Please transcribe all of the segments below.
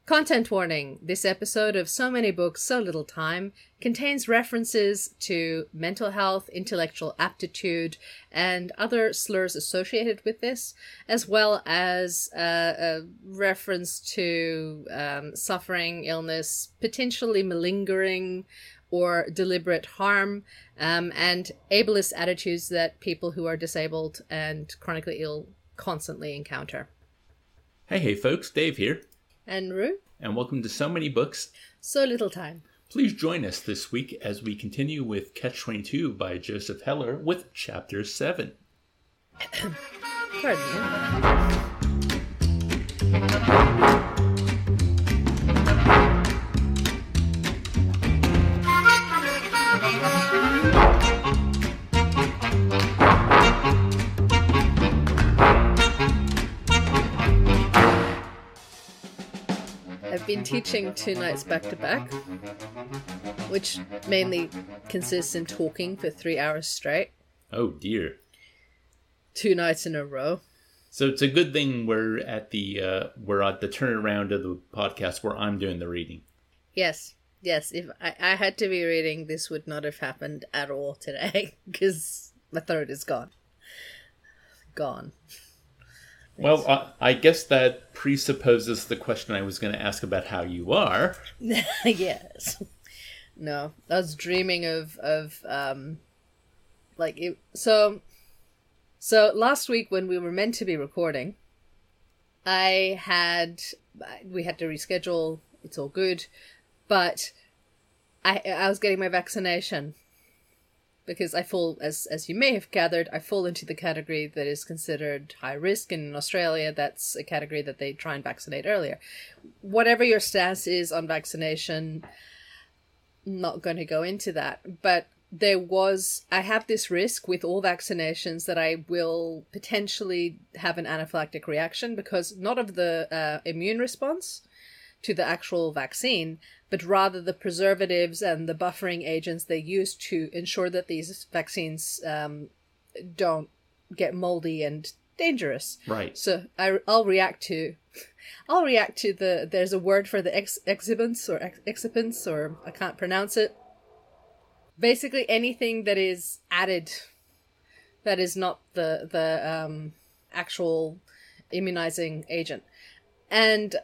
Content warning. This episode of So Many Books, So Little Time contains references to mental health, intellectual aptitude, and other slurs associated with this, as well as a reference to suffering, illness, potentially malingering or deliberate harm, and ableist attitudes that people who are disabled and chronically ill constantly encounter. Hey folks, Dave here. And Rue. And welcome to So Many Books, So Little Time. Please join us this week as we continue with Catch-22 by Joseph Heller with Chapter 7. Pardon I've been teaching 2 nights back to back, which mainly consists in talking for 3 hours straight. Oh dear. 2 nights in a row. So it's a good thing we're at the turnaround of the podcast where I'm doing the reading. Yes. If I had to be reading, this would not have happened at all today, because my throat is gone. Well, I guess that presupposes the question I was going to ask about how you are. Yes. No, I was dreaming of So last week when we were meant to be recording, we had to reschedule. It's all good, but I was getting my vaccination. Because I fall, as you may have gathered, I fall into the category that is considered high risk. And in Australia, that's a category that they try and vaccinate earlier. Whatever your stance is on vaccination, not going to go into that. But I have this risk with all vaccinations that I will potentially have an anaphylactic reaction because not of the immune response to the actual vaccine, but rather the preservatives and the buffering agents they use to ensure that these vaccines don't get moldy and dangerous. Right. So I'll react to there's a word for the excipants, or I can't pronounce it. Basically anything that is added that is not the actual immunizing agent. And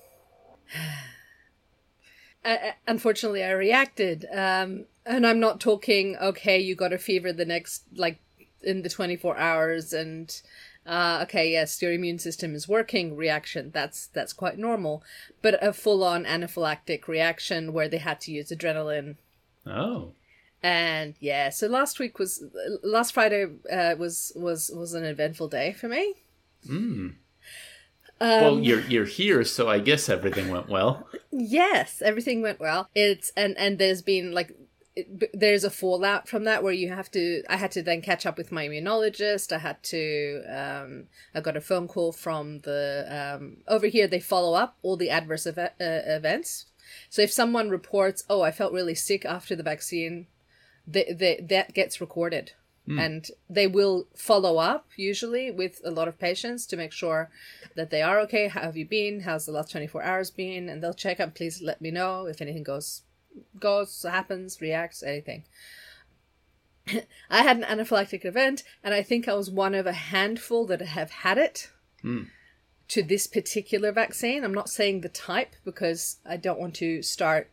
unfortunately I reacted, and I'm not talking okay you got a fever the next in the 24 hours and okay yes your immune system is working reaction. That's quite normal, but a full-on anaphylactic reaction where they had to use adrenaline. Oh. And yeah, so last Friday was an eventful day for me. Well, you're here, so I guess everything went well. Yes, everything went well. And there's been there's a fallout from that where I had to then catch up with my immunologist. I got a phone call from the over here. They follow up all the adverse events. So if someone reports, "Oh, I felt really sick after the vaccine," that gets recorded. And they will follow up, usually, with a lot of patients to make sure that they are okay. How have you been? How's the last 24 hours been? And they'll check up. Please let me know if anything goes, happens, reacts, anything. I had an anaphylactic event, and I think I was one of a handful that have had it to this particular vaccine. I'm not saying the type because I don't want to start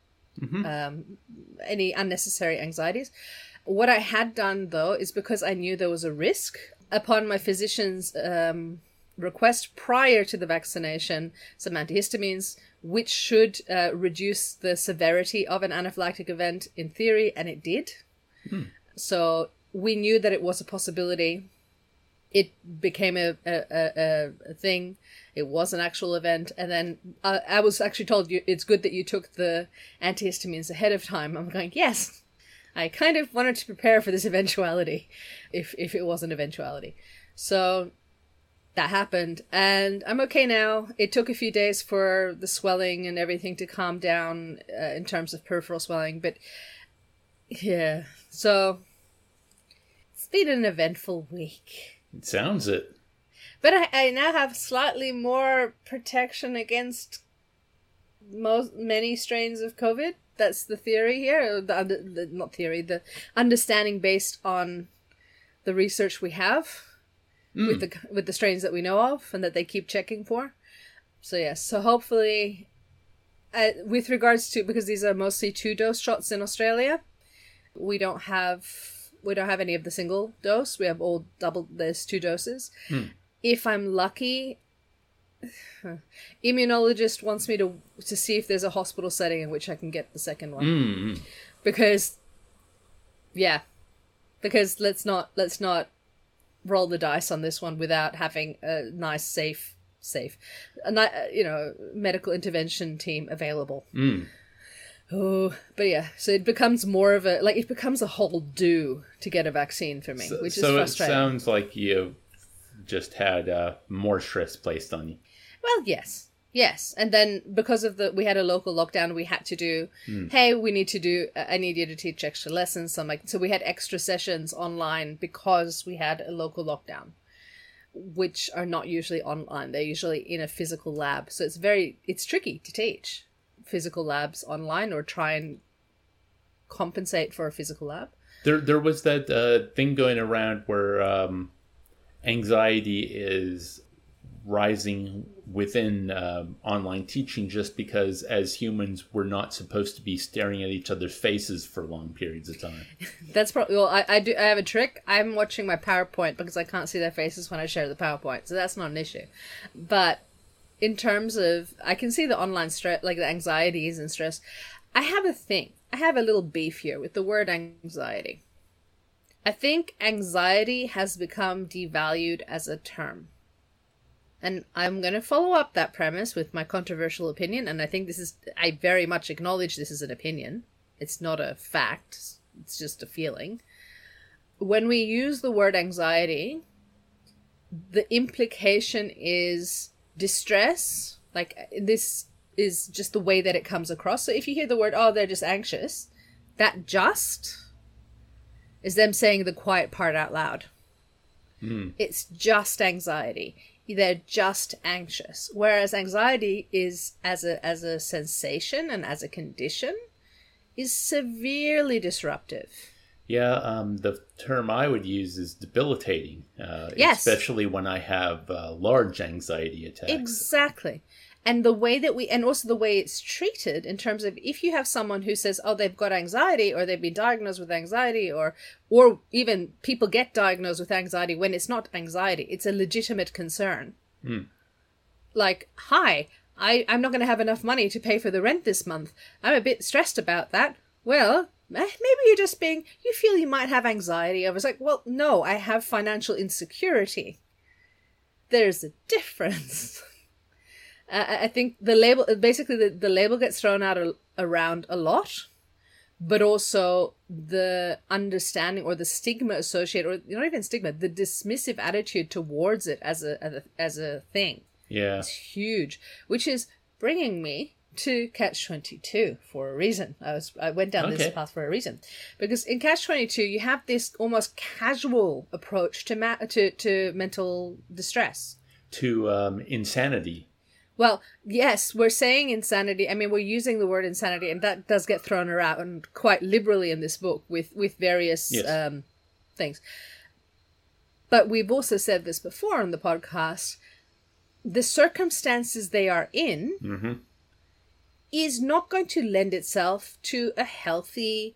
any unnecessary anxieties. What I had done, though, is because I knew there was a risk, upon my physician's request prior to the vaccination, some antihistamines, which should reduce the severity of an anaphylactic event in theory, and it did. So we knew that it was a possibility. It became a thing. It was an actual event. And then I was actually told, it's good that you took the antihistamines ahead of time. I'm going, yes. I kind of wanted to prepare for this eventuality, if it was an eventuality. So that happened, and I'm okay now. It took a few days for the swelling and everything to calm down in terms of peripheral swelling, but yeah. So it's been an eventful week. It sounds it. But I now have slightly more protection against many strains of COVID. That's the theory here. Not theory, the understanding based on the research we have with the strains that we know of and that they keep checking for. So yes, so hopefully, with regards to, because these are mostly 2-dose shots in Australia, we don't have any of the single dose. We have all double. There's 2 doses. If I'm lucky, immunologist wants me to see if there's a hospital setting in which I can get the second one. Because let's not roll the dice on this one without having a nice safe medical intervention team available. Oh, but yeah, so it becomes more of it becomes a whole do to get a vaccine for me, which is frustrating. So it sounds like you just had more stress placed on you. Well, yes. And then because of we had a local lockdown, we had to do, hey, I need you to teach extra lessons. So we had extra sessions online because we had a local lockdown, which are not usually online. They're usually in a physical lab. So it's tricky to teach physical labs online or try and compensate for a physical lab. There was that thing going around where anxiety is rising within online teaching just because as humans we're not supposed to be staring at each other's faces for long periods of time. That's probably, well, I have a trick. I'm watching my PowerPoint because I can't see their faces when I share the PowerPoint, so that's not an issue. But in terms of, I can see the online stress, like the anxieties and stress. I have a little beef here with the word anxiety. I think anxiety has become devalued as a term. And I'm going to follow up that premise with my controversial opinion. And I think I very much acknowledge this is an opinion. It's not a fact. It's just a feeling. When we use the word anxiety, the implication is distress. Like, this is just the way that it comes across. So if you hear the word, they're just anxious, that just is them saying the quiet part out loud. It's just anxiety. They're just anxious. Whereas anxiety is, as a sensation and as a condition, is severely disruptive. Yeah, the term I would use is debilitating. Yes. Especially when I have large anxiety attacks. Exactly. And the way that and also the way it's treated in terms of if you have someone who says, they've got anxiety or they've been diagnosed with anxiety or even people get diagnosed with anxiety when it's not anxiety, it's a legitimate concern. Like, hi, I'm not going to have enough money to pay for the rent this month. I'm a bit stressed about that. Well, maybe you feel you might have anxiety. I was like, well, no, I have financial insecurity. There's a difference. I think the label, basically the label gets thrown out around a lot, but also the understanding or the stigma associated, or not even stigma, the dismissive attitude towards it as a thing. Yeah. It's huge, which is bringing me to Catch-22 for a reason. I went down this path for a reason. Because in Catch-22, you have this almost casual approach to mental distress. To insanity. Well, yes, we're saying insanity. I mean, we're using the word insanity, and that does get thrown around quite liberally in this book with various things. But we've also said this before on the podcast. The circumstances they are in is not going to lend itself to a healthy,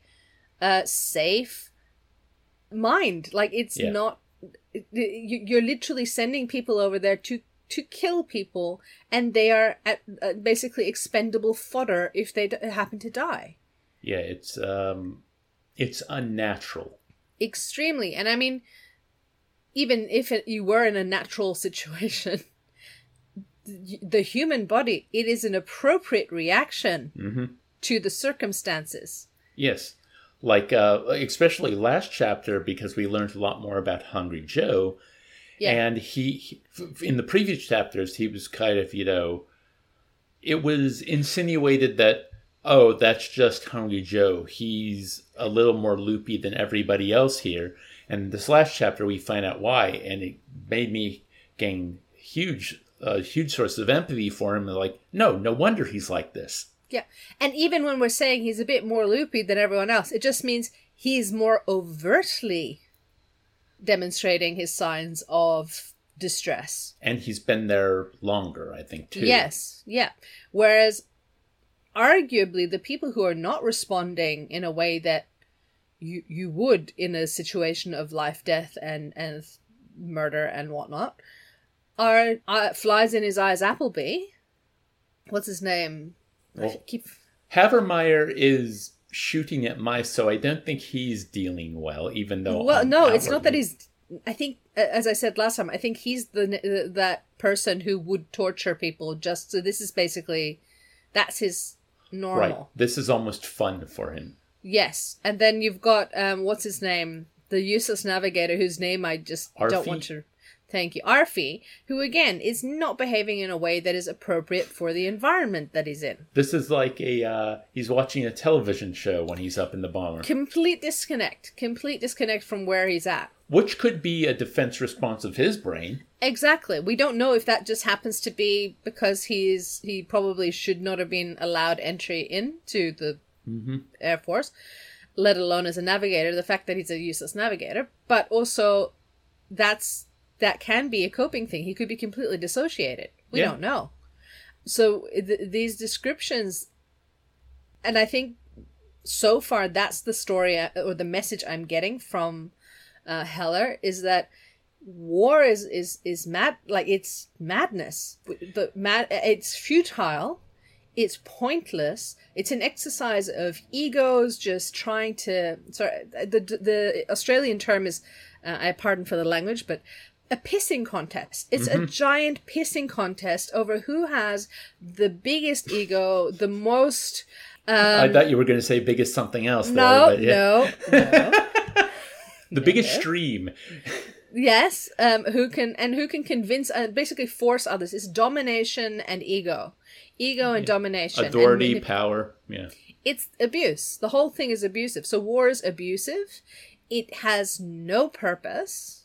safe mind. Like, it's not... You're literally sending people over there to kill people, and they are basically expendable fodder if they happen to die. Yeah, it's unnatural. Extremely. And I mean, even if you were in a natural situation, the human body, it is an appropriate reaction to the circumstances. Yes. Like, especially last chapter, because we learned a lot more about Hungry Joe. Yeah. And he, in the previous chapters, he was kind of, it was insinuated that, that's just Hungry Joe. He's a little more loopy than everybody else here. And this last chapter, we find out why. And it made me gain huge a huge source of empathy for him. Like, no wonder he's like this. Yeah. And even when we're saying he's a bit more loopy than everyone else, it just means he's more overtly demonstrating his signs of distress. And he's been there longer, I think, too. Yes. Yeah. Whereas arguably the people who are not responding in a way that you would in a situation of life, death, and murder and whatnot are flies in his eyes Appleby. What's his name? Well, Havermeyer is shooting at mice, so I don't think he's dealing well, even though... Well, no, it's not that he's... I think, as I said last time, I think he's that person who would torture people just... So this is basically... That's his normal. Right. This is almost fun for him. Yes. And then you've got, what's his name? The useless navigator, whose name I just don't want to... Thank you. Arfie, who again is not behaving in a way that is appropriate for the environment that he's in. This is like he's watching a television show when he's up in the bomber. Complete disconnect from where he's at. Which could be a defense response of his brain. Exactly. We don't know if that just happens to be because he probably should not have been allowed entry into the Air Force, let alone as a navigator, the fact that he's a useless navigator, but also that can be a coping thing. He could be completely dissociated. We don't know. So these descriptions, and I think so far that's the story or the message I'm getting from Heller, is that war is mad, like it's madness. It's futile. It's pointless. It's an exercise of egos just trying to... Sorry, the Australian term is, I pardon for the language, but a pissing contest. It's a giant pissing contest over who has the biggest ego, the most... I thought you were going to say biggest something else. No. The biggest stream. Yes, who can convince and basically force others. It's domination and ego. Ego and domination. Authority, power, yeah. It's abuse. The whole thing is abusive. So war is abusive. It has no purpose.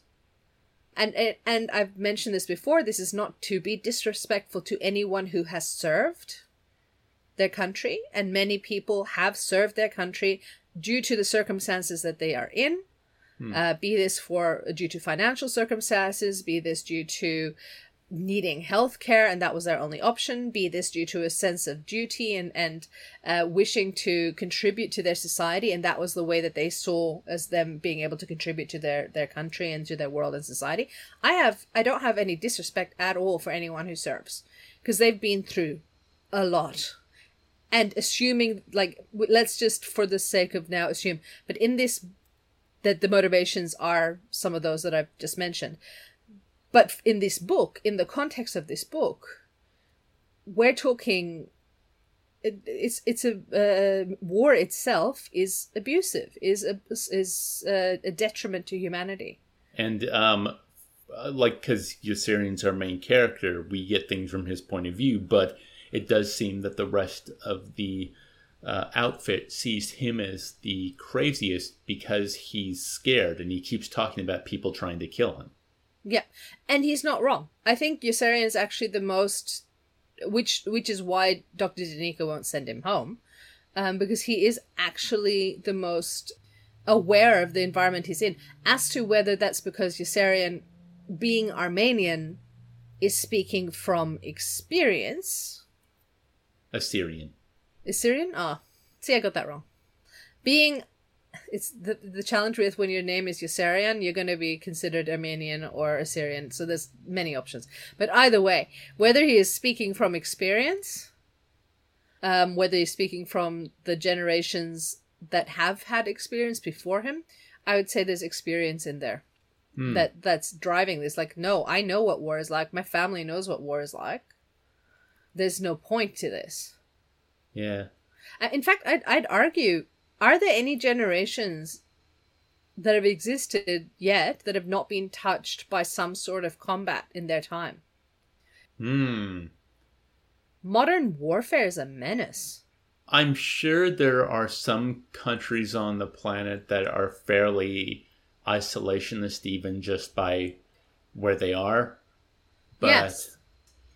And I've mentioned this before, this is not to be disrespectful to anyone who has served their country, and many people have served their country due to the circumstances that they are in. Be this due to financial circumstances, be this due to needing health care and that was their only option, be this due to a sense of duty and wishing to contribute to their society, and that was the way that they saw as them being able to contribute to their country and to their world and society. I don't have any disrespect at all for anyone who serves, because they've been through a lot. And assuming, like, let's just for the sake of now assume, but in this, that the motivations are some of those that I've just mentioned. But in this book, in the context of this book, we're talking, it's a war itself is abusive, is a detriment to humanity. And like, because Yossarian's our main character, we get things from his point of view, but it does seem that the rest of the outfit sees him as the craziest because he's scared and he keeps talking about people trying to kill him. Yeah, and he's not wrong. I think Yossarian is actually the most, which is why Dr. Danica won't send him home, because he is actually the most aware of the environment he's in. As to whether that's because Yossarian, being Armenian, is speaking from experience. Assyrian. Ah, see, I got that wrong. It's the challenge with when your name is Yossarian, you're going to be considered Armenian or Assyrian. So there's many options. But either way, whether he is speaking from experience, whether he's speaking from the generations that have had experience before him, I would say there's experience in there. That's driving this. Like, no, I know what war is like. My family knows what war is like. There's no point to this. Yeah. In fact, I'd argue, are there any generations that have existed yet that have not been touched by some sort of combat in their time? Modern warfare is a menace. I'm sure there are some countries on the planet that are fairly isolationist even just by where they are. But yes.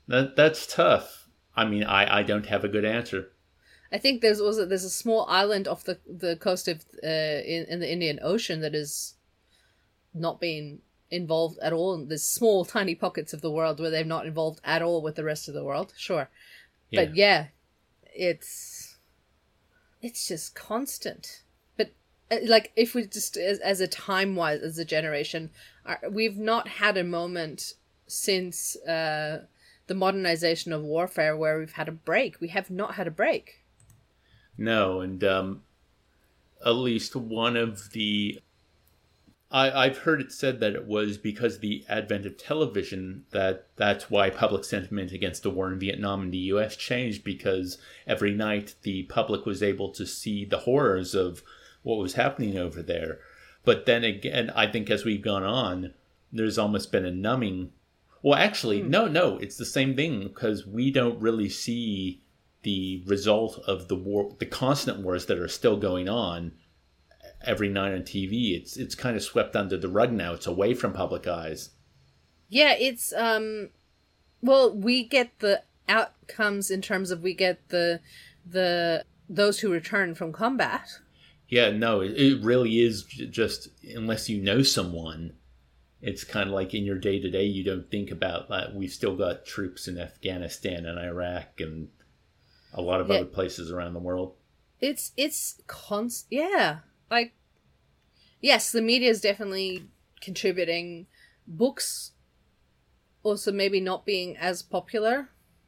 That's tough. I mean, I don't have a good answer. I think there's a small island off the coast of in the Indian Ocean that is not being involved at all. There's small, tiny pockets of the world where they're not involved at all with the rest of the world. Sure, but yeah, it's just constant. But like, if we just as a time wise, as a generation, we've not had a moment since the modernization of warfare where we've had a break. We have not had a break. No, and at least one of the... I've heard it said that it was because of the advent of television that's why public sentiment against the war in Vietnam in the U.S. changed, because every night the public was able to see the horrors of what was happening over there. But then again, I think as we've gone on, there's almost been a numbing... Well, actually, no, it's the same thing, because we don't really see the result of the war, the constant wars that are still going on every night on TV. It's kind of swept under the rug now. It's away from public eyes. Yeah, it's well, we get the outcomes in terms of we get the those who return from combat. Yeah, no, it really is just, unless you know someone, it's kind of like in your day to day, you don't think about that. We've still got troops in Afghanistan and Iraq and a lot of other places around the world. It's constant. Yeah. Like, yes, the media is definitely contributing. Books also maybe not being as popular.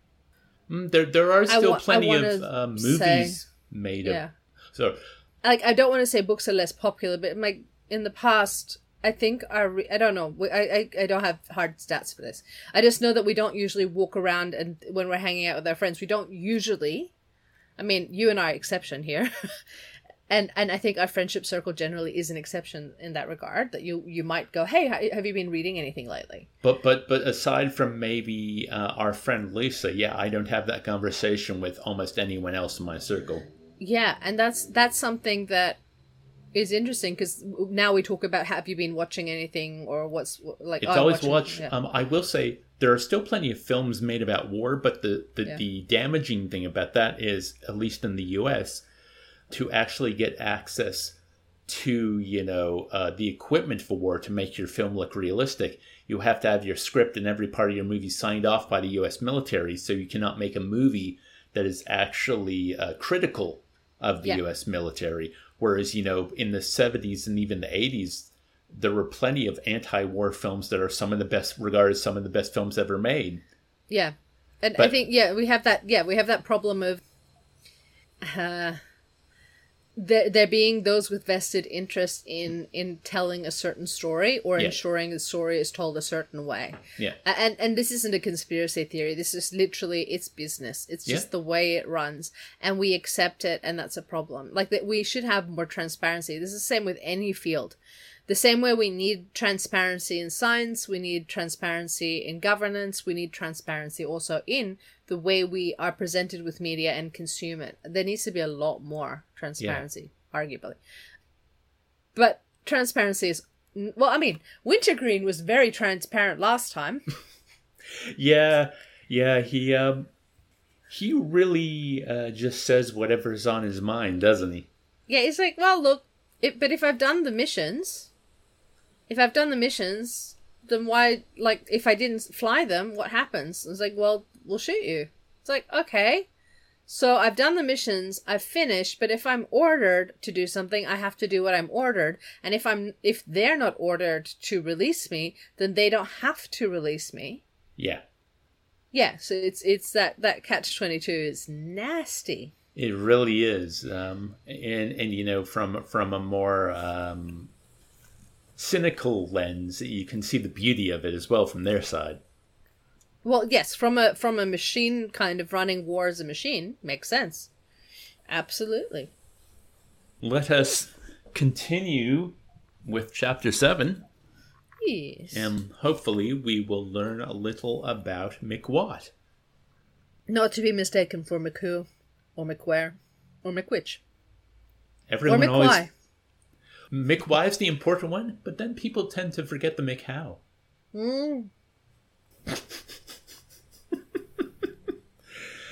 There are still plenty of movies made of. So, like, I don't want to say books are less popular, but like in the past, I think I don't know. I don't have hard stats for this. I just know that we don't usually walk around, and when we're hanging out with our friends, we don't usually. I mean, you and I are exception here. And I think our friendship circle generally is an exception in that regard, that you might go, hey, have you been reading anything lately? But aside from maybe our friend Lisa, yeah, I don't have that conversation with almost anyone else in my circle. Yeah, and that's something that is interesting, because now we talk about, have you been watching anything, or what's like... It's always watched. Yeah. I will say there are still plenty of films made about war, but the damaging thing about that is, at least in the U.S., to actually get access to, the equipment for war to make your film look realistic, you have to have your script and every part of your movie signed off by the U.S. military, so you cannot make a movie that is actually critical of the U.S. military. Whereas, in the 70s and even the 80s, there were plenty of anti-war films that are regarded as some of the best films ever made. Yeah. And I think, we have that problem of... There being those with vested interest in telling a certain story, or ensuring the story is told a certain way. Yeah. And this isn't a conspiracy theory. This is literally, it's business. It's just the way it runs. And we accept it, and that's a problem. Like, that we should have more transparency. This is the same with any field. The same way we need transparency in science, we need transparency in governance, we need transparency also in the way we are presented with media and consume it. There needs to be a lot more transparency, arguably. But transparency is... Well, I mean, Wintergreen was very transparent last time. Yeah, he really just says whatever's on his mind, doesn't he? Yeah, he's like, well, look, but if I've done the missions, then why, like, if I didn't fly them, what happens? It's like, well, we'll shoot you. It's like, okay. So I've done the missions, I've finished, but if I'm ordered to do something, I have to do what I'm ordered. And if they're not ordered to release me, then they don't have to release me. Yeah. Yeah, so it's that catch-22 is nasty. It really is. And from a more cynical lens, you can see the beauty of it as well from their side. Well, yes, from a machine kind of running war as a machine, makes sense. Absolutely. Let us continue with Chapter 7. Yes. And hopefully we will learn a little about McWatt. Not to be mistaken for McWho, or McWhere, or McWhich. Everyone or McWhy. McWhy's the important one, but then people tend to forget the McHow.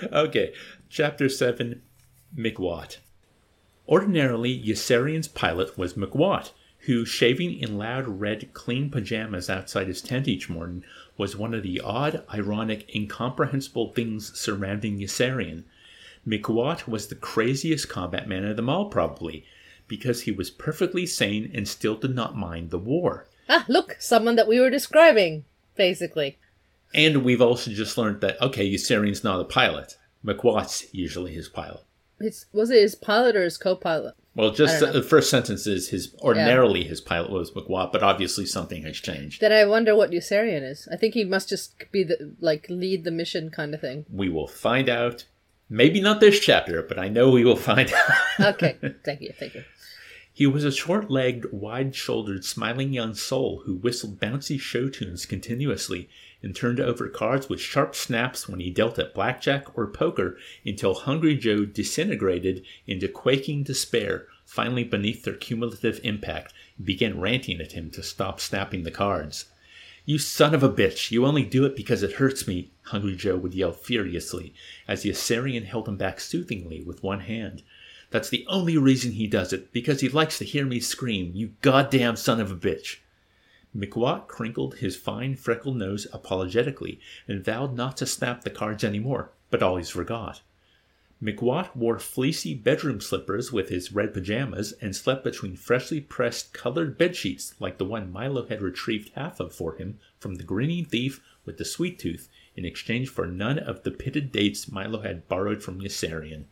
Okay, Chapter 7, McWatt. Ordinarily, Yossarian's pilot was McWatt, who, shaving in loud red clean pajamas outside his tent each morning, was one of the odd, ironic, incomprehensible things surrounding Yossarian. McWatt was the craziest combat man of them all, probably, because he was perfectly sane and still did not mind the war. Ah, look, someone that we were describing, basically. And we've also just learned that, okay, Yossarian's not a pilot. McWatt's usually his pilot. Was it his pilot or his co-pilot? Well, just the first sentence is his pilot was McWatt, but obviously something has changed. Then I wonder what Yossarian is. I think he must just be lead the mission kind of thing. We will find out. Maybe not this chapter, but I know we will find out. Okay, thank you. He was a short-legged, wide-shouldered, smiling young soul who whistled bouncy show tunes continuously and turned over cards with sharp snaps when he dealt at blackjack or poker until Hungry Joe disintegrated into quaking despair, finally beneath their cumulative impact, and began ranting at him to stop snapping the cards. "You son of a bitch, you only do it because it hurts me," Hungry Joe would yell furiously, as Yossarian held him back soothingly with one hand. "That's the only reason he does it, because he likes to hear me scream, 'You goddamn son of a bitch.'" McWatt crinkled his fine freckled nose apologetically and vowed not to snap the cards anymore, but always forgot. McWatt wore fleecy bedroom slippers with his red pajamas and slept between freshly pressed colored bedsheets like the one Milo had retrieved half of for him from the grinning thief with the sweet tooth in exchange for none of the pitted dates Milo had borrowed from Yossarian.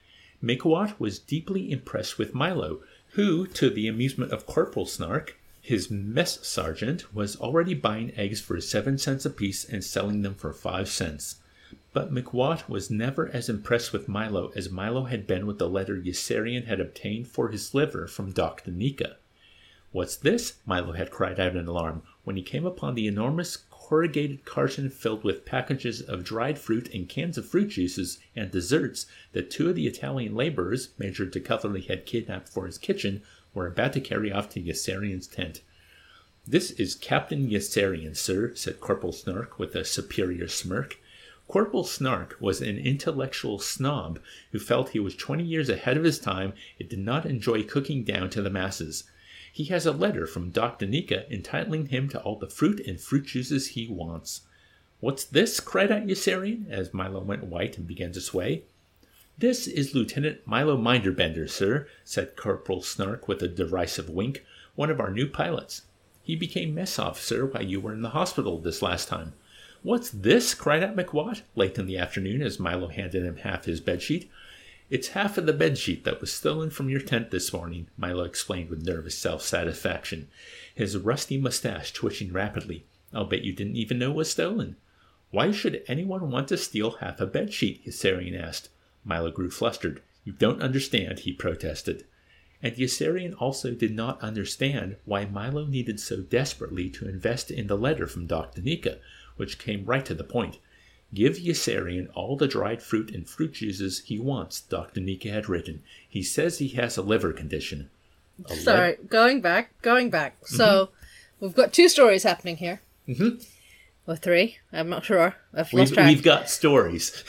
McWatt was deeply impressed with Milo, who, to the amusement of Corporal Snark, his mess sergeant, was already buying eggs for 7 cents apiece and selling them for 5 cents. But McWatt was never as impressed with Milo as Milo had been with the letter Yossarian had obtained for his liver from Doc Danica. "What's this?" Milo had cried out in alarm when he came upon the enormous corrugated carton filled with packages of dried fruit and cans of fruit juices and desserts that 2 of the Italian laborers Major DeCutlerly had kidnapped for his kitchen were about to carry off to Yossarian's tent. "This is Captain Yossarian, sir," said Corporal Snark with a superior smirk. Corporal Snark was an intellectual snob who felt he was 20 years ahead of his time and did not enjoy cooking down to the masses. "He has a letter from Doc Danica entitling him to all the fruit and fruit juices he wants." "What's this?" cried out Yossarian, as Milo went white and began to sway. "This is Lieutenant Milo Minderbender, sir," said Corporal Snark with a derisive wink, "one of our new pilots. He became mess officer while you were in the hospital this last time." "What's this?" cried out McWatt, late in the afternoon, as Milo handed him half his bedsheet. "It's half of the bedsheet that was stolen from your tent this morning," Milo explained with nervous self-satisfaction, his rusty mustache twitching rapidly. "I'll bet you didn't even know it was stolen." "Why should anyone want to steal half a bedsheet?" Yossarian asked. Milo grew flustered. "You don't understand," he protested. And Yossarian also did not understand why Milo needed so desperately to invest in the letter from Doc Danica, which came right to the point. "Give Yossarian all the dried fruit and fruit juices he wants," Dr. Danica had written. "He says he has a liver condition." Sorry, going back. Mm-hmm. So, we've got 2 stories happening here. Mm-hmm. Or 3, I'm not sure. I've lost track. We've got stories.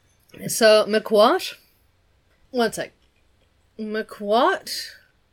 So, McWatt. One sec. McWatt.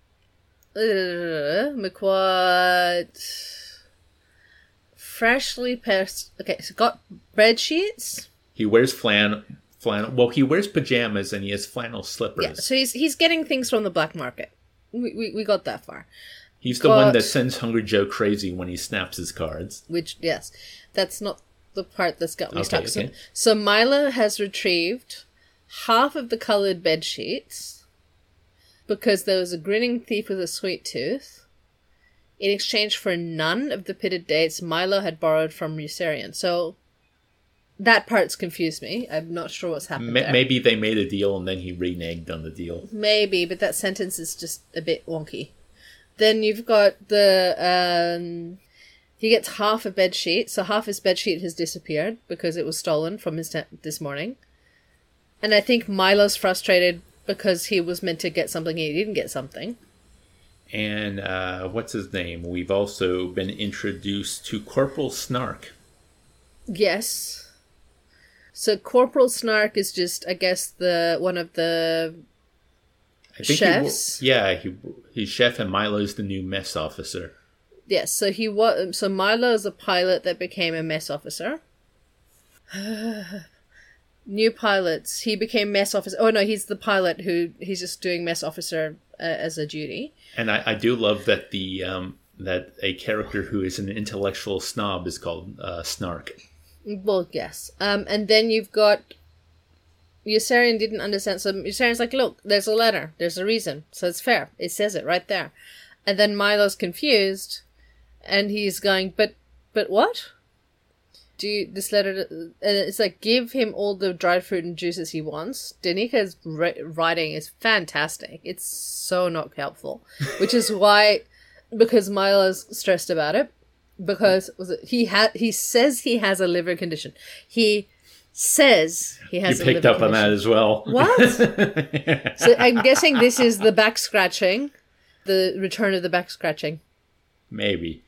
Freshly pressed. Okay, so got bread sheets. He wears flannel. Well, he wears pajamas and he has flannel slippers. Yeah, so he's getting things from the black market. We got that far. He's the one that sends Hungry Joe crazy when he snaps his cards. Which, yes, that's not the part that's got me stuck. Okay. So Milo has retrieved half of the colored bed sheets because there was a grinning thief with a sweet tooth in exchange for none of the pitted dates Milo had borrowed from Yossarian. So that part's confused me. I'm not sure what's happened there. Maybe they made a deal and then he reneged on the deal. Maybe, but that sentence is just a bit wonky. Then you've got he gets half a bed sheet, so half his bed sheet has disappeared because it was stolen from his tent this morning. And I think Milo's frustrated because he was meant to get something and he didn't get something. And what's his name? We've also been introduced to Corporal Snark. Yes. So Corporal Snark is just, I guess, one of the chefs. He's chef, and Milo's the new mess officer. Yes, so Milo is a pilot that became a mess officer. New pilots. He became mess officer. Oh no, he's the pilot he's just doing mess officer as a duty. And I do love that that a character who is an intellectual snob is called Snark. Well, yes. And then you've got Yossarian didn't understand. So Yossarian's like, look, there's a letter. There's a reason. So it's fair. It says it right there. And then Milo's confused. And he's going, but what? This letter... And it's like, give him all the dried fruit and juices he wants. Danika's writing is fantastic. It's so not helpful. Which is why... Because Milo's stressed about it. Because he says he has a liver condition. He says he has a liver condition. You picked up on that as well. What? So I'm guessing this is the back scratching. The return of the back scratching. Maybe.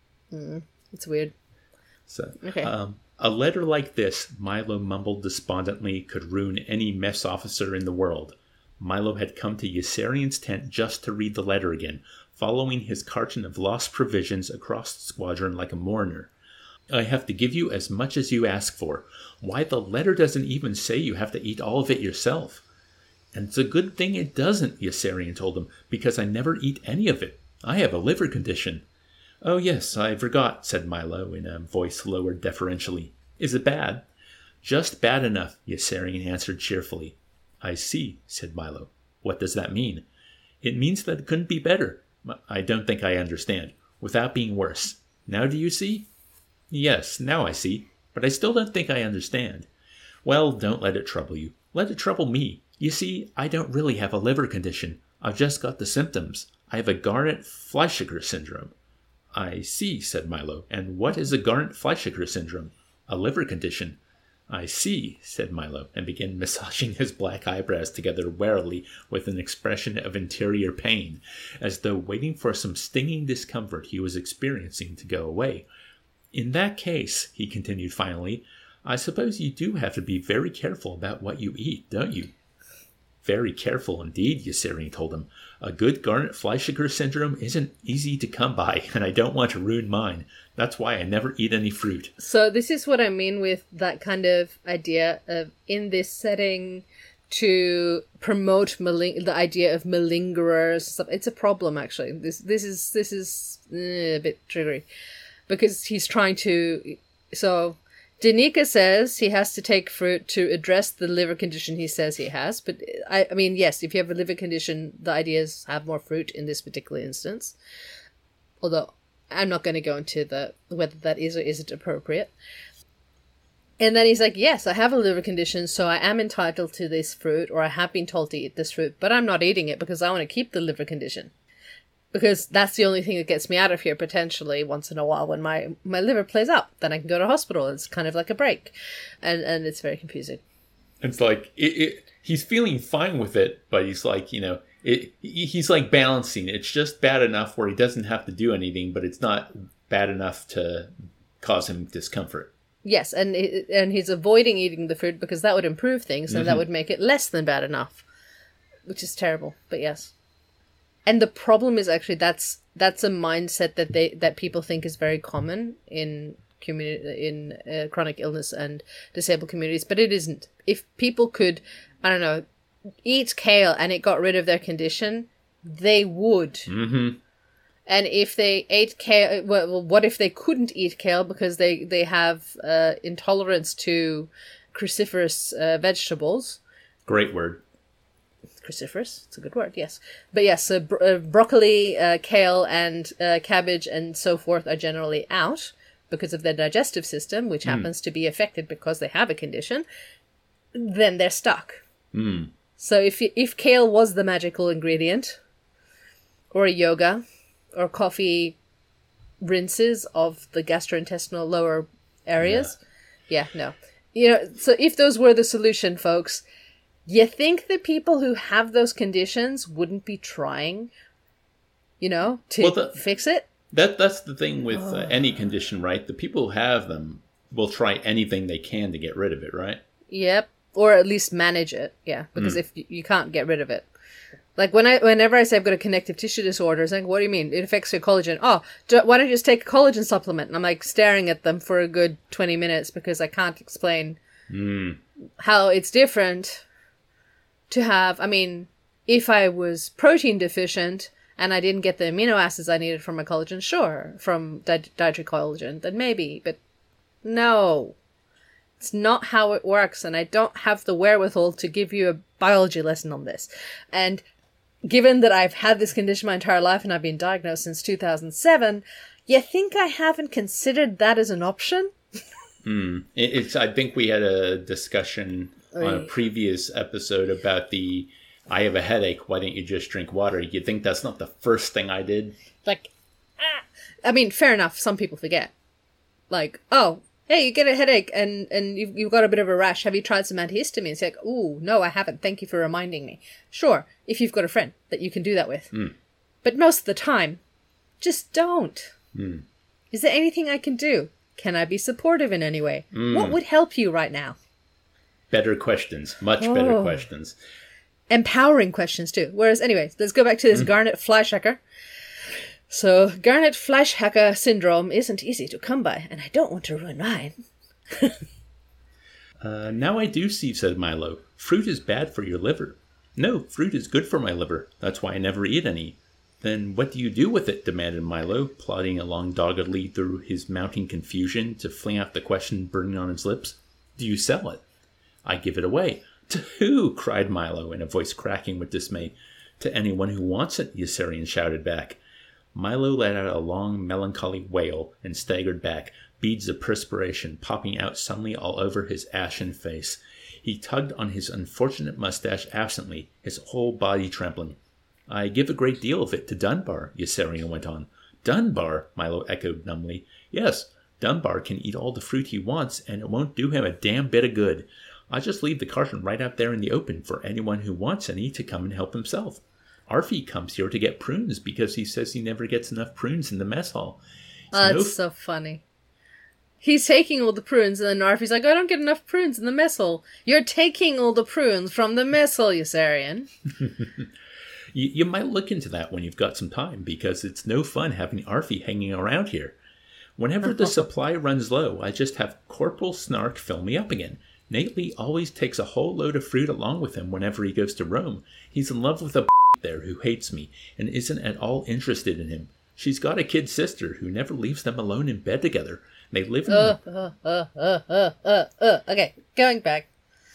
It's weird. So, okay. A letter like this, Milo mumbled despondently, could ruin any mess officer in the world. Milo had come to Yossarian's tent just to read the letter again, following his carton of lost provisions across the squadron like a mourner. I have to give you as much as you ask for. Why, the letter doesn't even say you have to eat all of it yourself. And it's a good thing it doesn't, Yossarian told him, because I never eat any of it. I have a liver condition. Oh yes, I forgot, said Milo in a voice lowered deferentially. Is it bad? Just bad enough, Yossarian answered cheerfully. I see, said Milo. What does that mean? It means that it couldn't be better. I don't think I understand. Without being worse. Now do you see? Yes, now I see. But I still don't think I understand. Well, don't let it trouble you. Let it trouble me. You see, I don't really have a liver condition. I've just got the symptoms. I have a Garnett-Fleischiger syndrome. I see, said Milo. And what is a Garnett-Fleischiger syndrome? A liver condition. I see, said Milo, and began massaging his black eyebrows together warily with an expression of interior pain, as though waiting for some stinging discomfort he was experiencing to go away. In that case, he continued finally, I suppose you do have to be very careful about what you eat, don't you? Very careful indeed, Yossarian told him. A good Garnett-Fleischiger syndrome isn't easy to come by, and I don't want to ruin mine. That's why I never eat any fruit. So this is what I mean with that kind of idea of, in this setting, to promote the idea of malingerers. Stuff. It's a problem, actually. This is a bit triggery. Because he's trying to... So... Danica says he has to take fruit to address the liver condition he says he has. But, I mean, yes, if you have a liver condition, the idea is have more fruit in this particular instance. Although, I'm not going to go into whether that is or isn't appropriate. And then he's like, yes, I have a liver condition, so I am entitled to this fruit, or I have been told to eat this fruit, but I'm not eating it because I want to keep the liver condition. Because that's the only thing that gets me out of here, potentially, once in a while when my liver plays up. Then I can go to hospital. It's kind of like a break. And it's very confusing. It's like, he's feeling fine with it, but he's like, he's like balancing. It's just bad enough where he doesn't have to do anything, but it's not bad enough to cause him discomfort. Yes, and he's avoiding eating the fruit because that would improve things, and that would make it less than bad enough. Which is terrible, but yes. And the problem is actually that's a mindset that people think is very common in chronic illness and disabled communities, but it isn't. If people could, I don't know, eat kale and it got rid of their condition, they would. Mm-hmm. And if they ate kale, well, what if they couldn't eat kale because they have intolerance to cruciferous vegetables? Great word. Cruciferous, it's a good word, yes. But yes, so broccoli, kale, and cabbage and so forth are generally out because of their digestive system, which happens to be affected because they have a condition. Then they're stuck. So if kale was the magical ingredient, or a yoga, or coffee rinses of the gastrointestinal lower areas, no. So if those were the solution, folks, you think the people who have those conditions wouldn't be trying, to fix it? That's the thing with any condition, right? The people who have them will try anything they can to get rid of it, right? Yep. Or at least manage it. Yeah. Because if you can't get rid of it. Like whenever I say I've got a connective tissue disorder, it's like, what do you mean? It affects your collagen. Oh, why don't you just take a collagen supplement? And I'm like staring at them for a good 20 minutes because I can't explain how it's different to have, I mean, if I was protein deficient and I didn't get the amino acids I needed from my collagen, sure, from dietary collagen, then maybe, but no. It's not how it works, and I don't have the wherewithal to give you a biology lesson on this. And given that I've had this condition my entire life and I've been diagnosed since 2007, you think I haven't considered that as an option? I think we had a discussion on a previous episode about I have a headache, why don't you just drink water? You think that's not the first thing I did? Like, I mean, fair enough, some people forget. Like, oh, hey, you get a headache and you've got a bit of a rash. Have you tried some antihistamines? You're like, ooh, no, I haven't. Thank you for reminding me. Sure, if you've got a friend that you can do that with. But most of the time, just don't. Is there anything I can do? Can I be supportive in any way? What would help you right now? Better questions. Much better questions. Empowering questions, too. Whereas, anyway, let's go back to this Garnet Fleischhacker. So, Garnet Fleischhacker syndrome isn't easy to come by, and I don't want to ruin mine. Now I do see, said Milo. Fruit is bad for your liver. No, fruit is good for my liver. That's why I never eat any. Then what do you do with it? Demanded Milo, plodding along doggedly through his mounting confusion to fling out the question burning on his lips. Do you sell it? I give it away. To who? Cried Milo, in a voice cracking with dismay. To anyone who wants it, Yossarian shouted back. Milo let out a long, melancholy wail and staggered back, beads of perspiration popping out suddenly all over his ashen face. He tugged on his unfortunate mustache absently, his whole body trembling. I give a great deal of it to Dunbar, Yossarian went on. Dunbar? Milo echoed numbly. Yes, Dunbar can eat all the fruit he wants, and it won't do him a damn bit of good. I just leave the carton right out there in the open for anyone who wants any to come and help himself. Arfie comes here to get prunes because he says he never gets enough prunes in the mess hall. That's so funny. He's taking all the prunes, and then Arfie's like, I don't get enough prunes in the mess hall. You're taking all the prunes from the mess hall, Yossarian. You might look into that when you've got some time, because it's no fun having Arfie hanging around here. Whenever the supply runs low, I just have Corporal Snark fill me up again. Nately always takes a whole load of fruit along with him whenever he goes to Rome. He's in love with a there who hates me and isn't at all interested in him. She's got a kid sister who never leaves them alone in bed together. They live in... Okay, going back.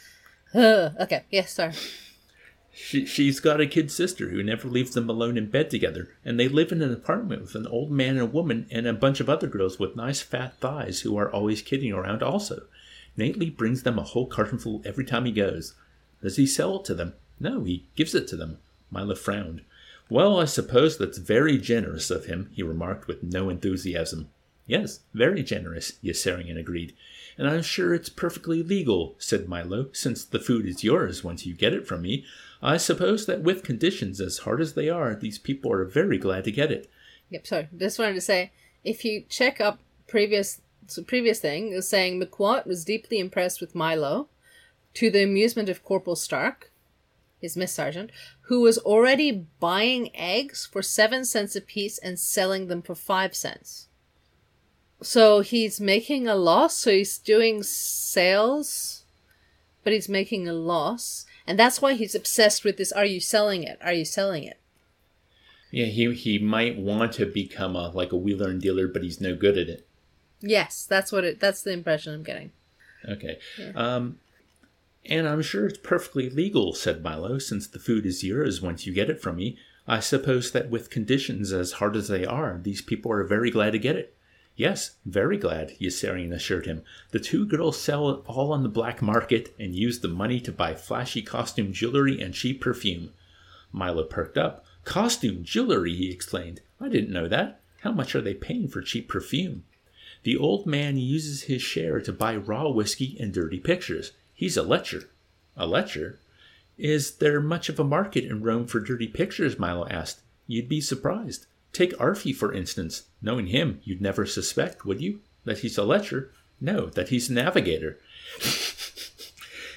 Okay, yes, sorry. She's got a kid sister who never leaves them alone in bed together, and they live in an apartment with an old man and a woman and a bunch of other girls with nice fat thighs who are always kidding around also. Nately brings them a whole cartonful every time he goes. Does he sell it to them? No, he gives it to them. Milo frowned. Well, I suppose that's very generous of him, he remarked with no enthusiasm. Yes, very generous, Yossarian agreed. And I'm sure it's perfectly legal, said Milo, since the food is yours once you get it from me. I suppose that with conditions as hard as they are, these people are very glad to get it. Yep, sorry. Just wanted to say, if you check up previous thing, it was saying McQuat was deeply impressed with Milo, to the amusement of Corporal Stark, his Miss Sergeant, who was already buying eggs for 7 cents apiece and selling them for 5 cents. So he's making a loss, so he's doing sales, but he's making a loss. And that's why he's obsessed with this, are you selling it? Are you selling it? Yeah, he might want to become a wheeler and dealer, but he's no good at it. Yes, that's the impression I'm getting. Okay. Yeah. And I'm sure it's perfectly legal, said Milo, since the food is yours once you get it from me. I suppose that with conditions as hard as they are, these people are very glad to get it. Yes, very glad, Yossarian assured him. The 2 girls sell it all on the black market and use the money to buy flashy costume jewelry and cheap perfume. Milo perked up. Costume jewelry, he exclaimed. I didn't know that. How much are they paying for cheap perfume? The old man uses his share to buy raw whiskey and dirty pictures. He's a lecher. A lecher? Is there much of a market in Rome for dirty pictures? Milo asked. You'd be surprised. Take Arfie, for instance. Knowing him, you'd never suspect, would you? That he's a lecher? No, that he's a navigator.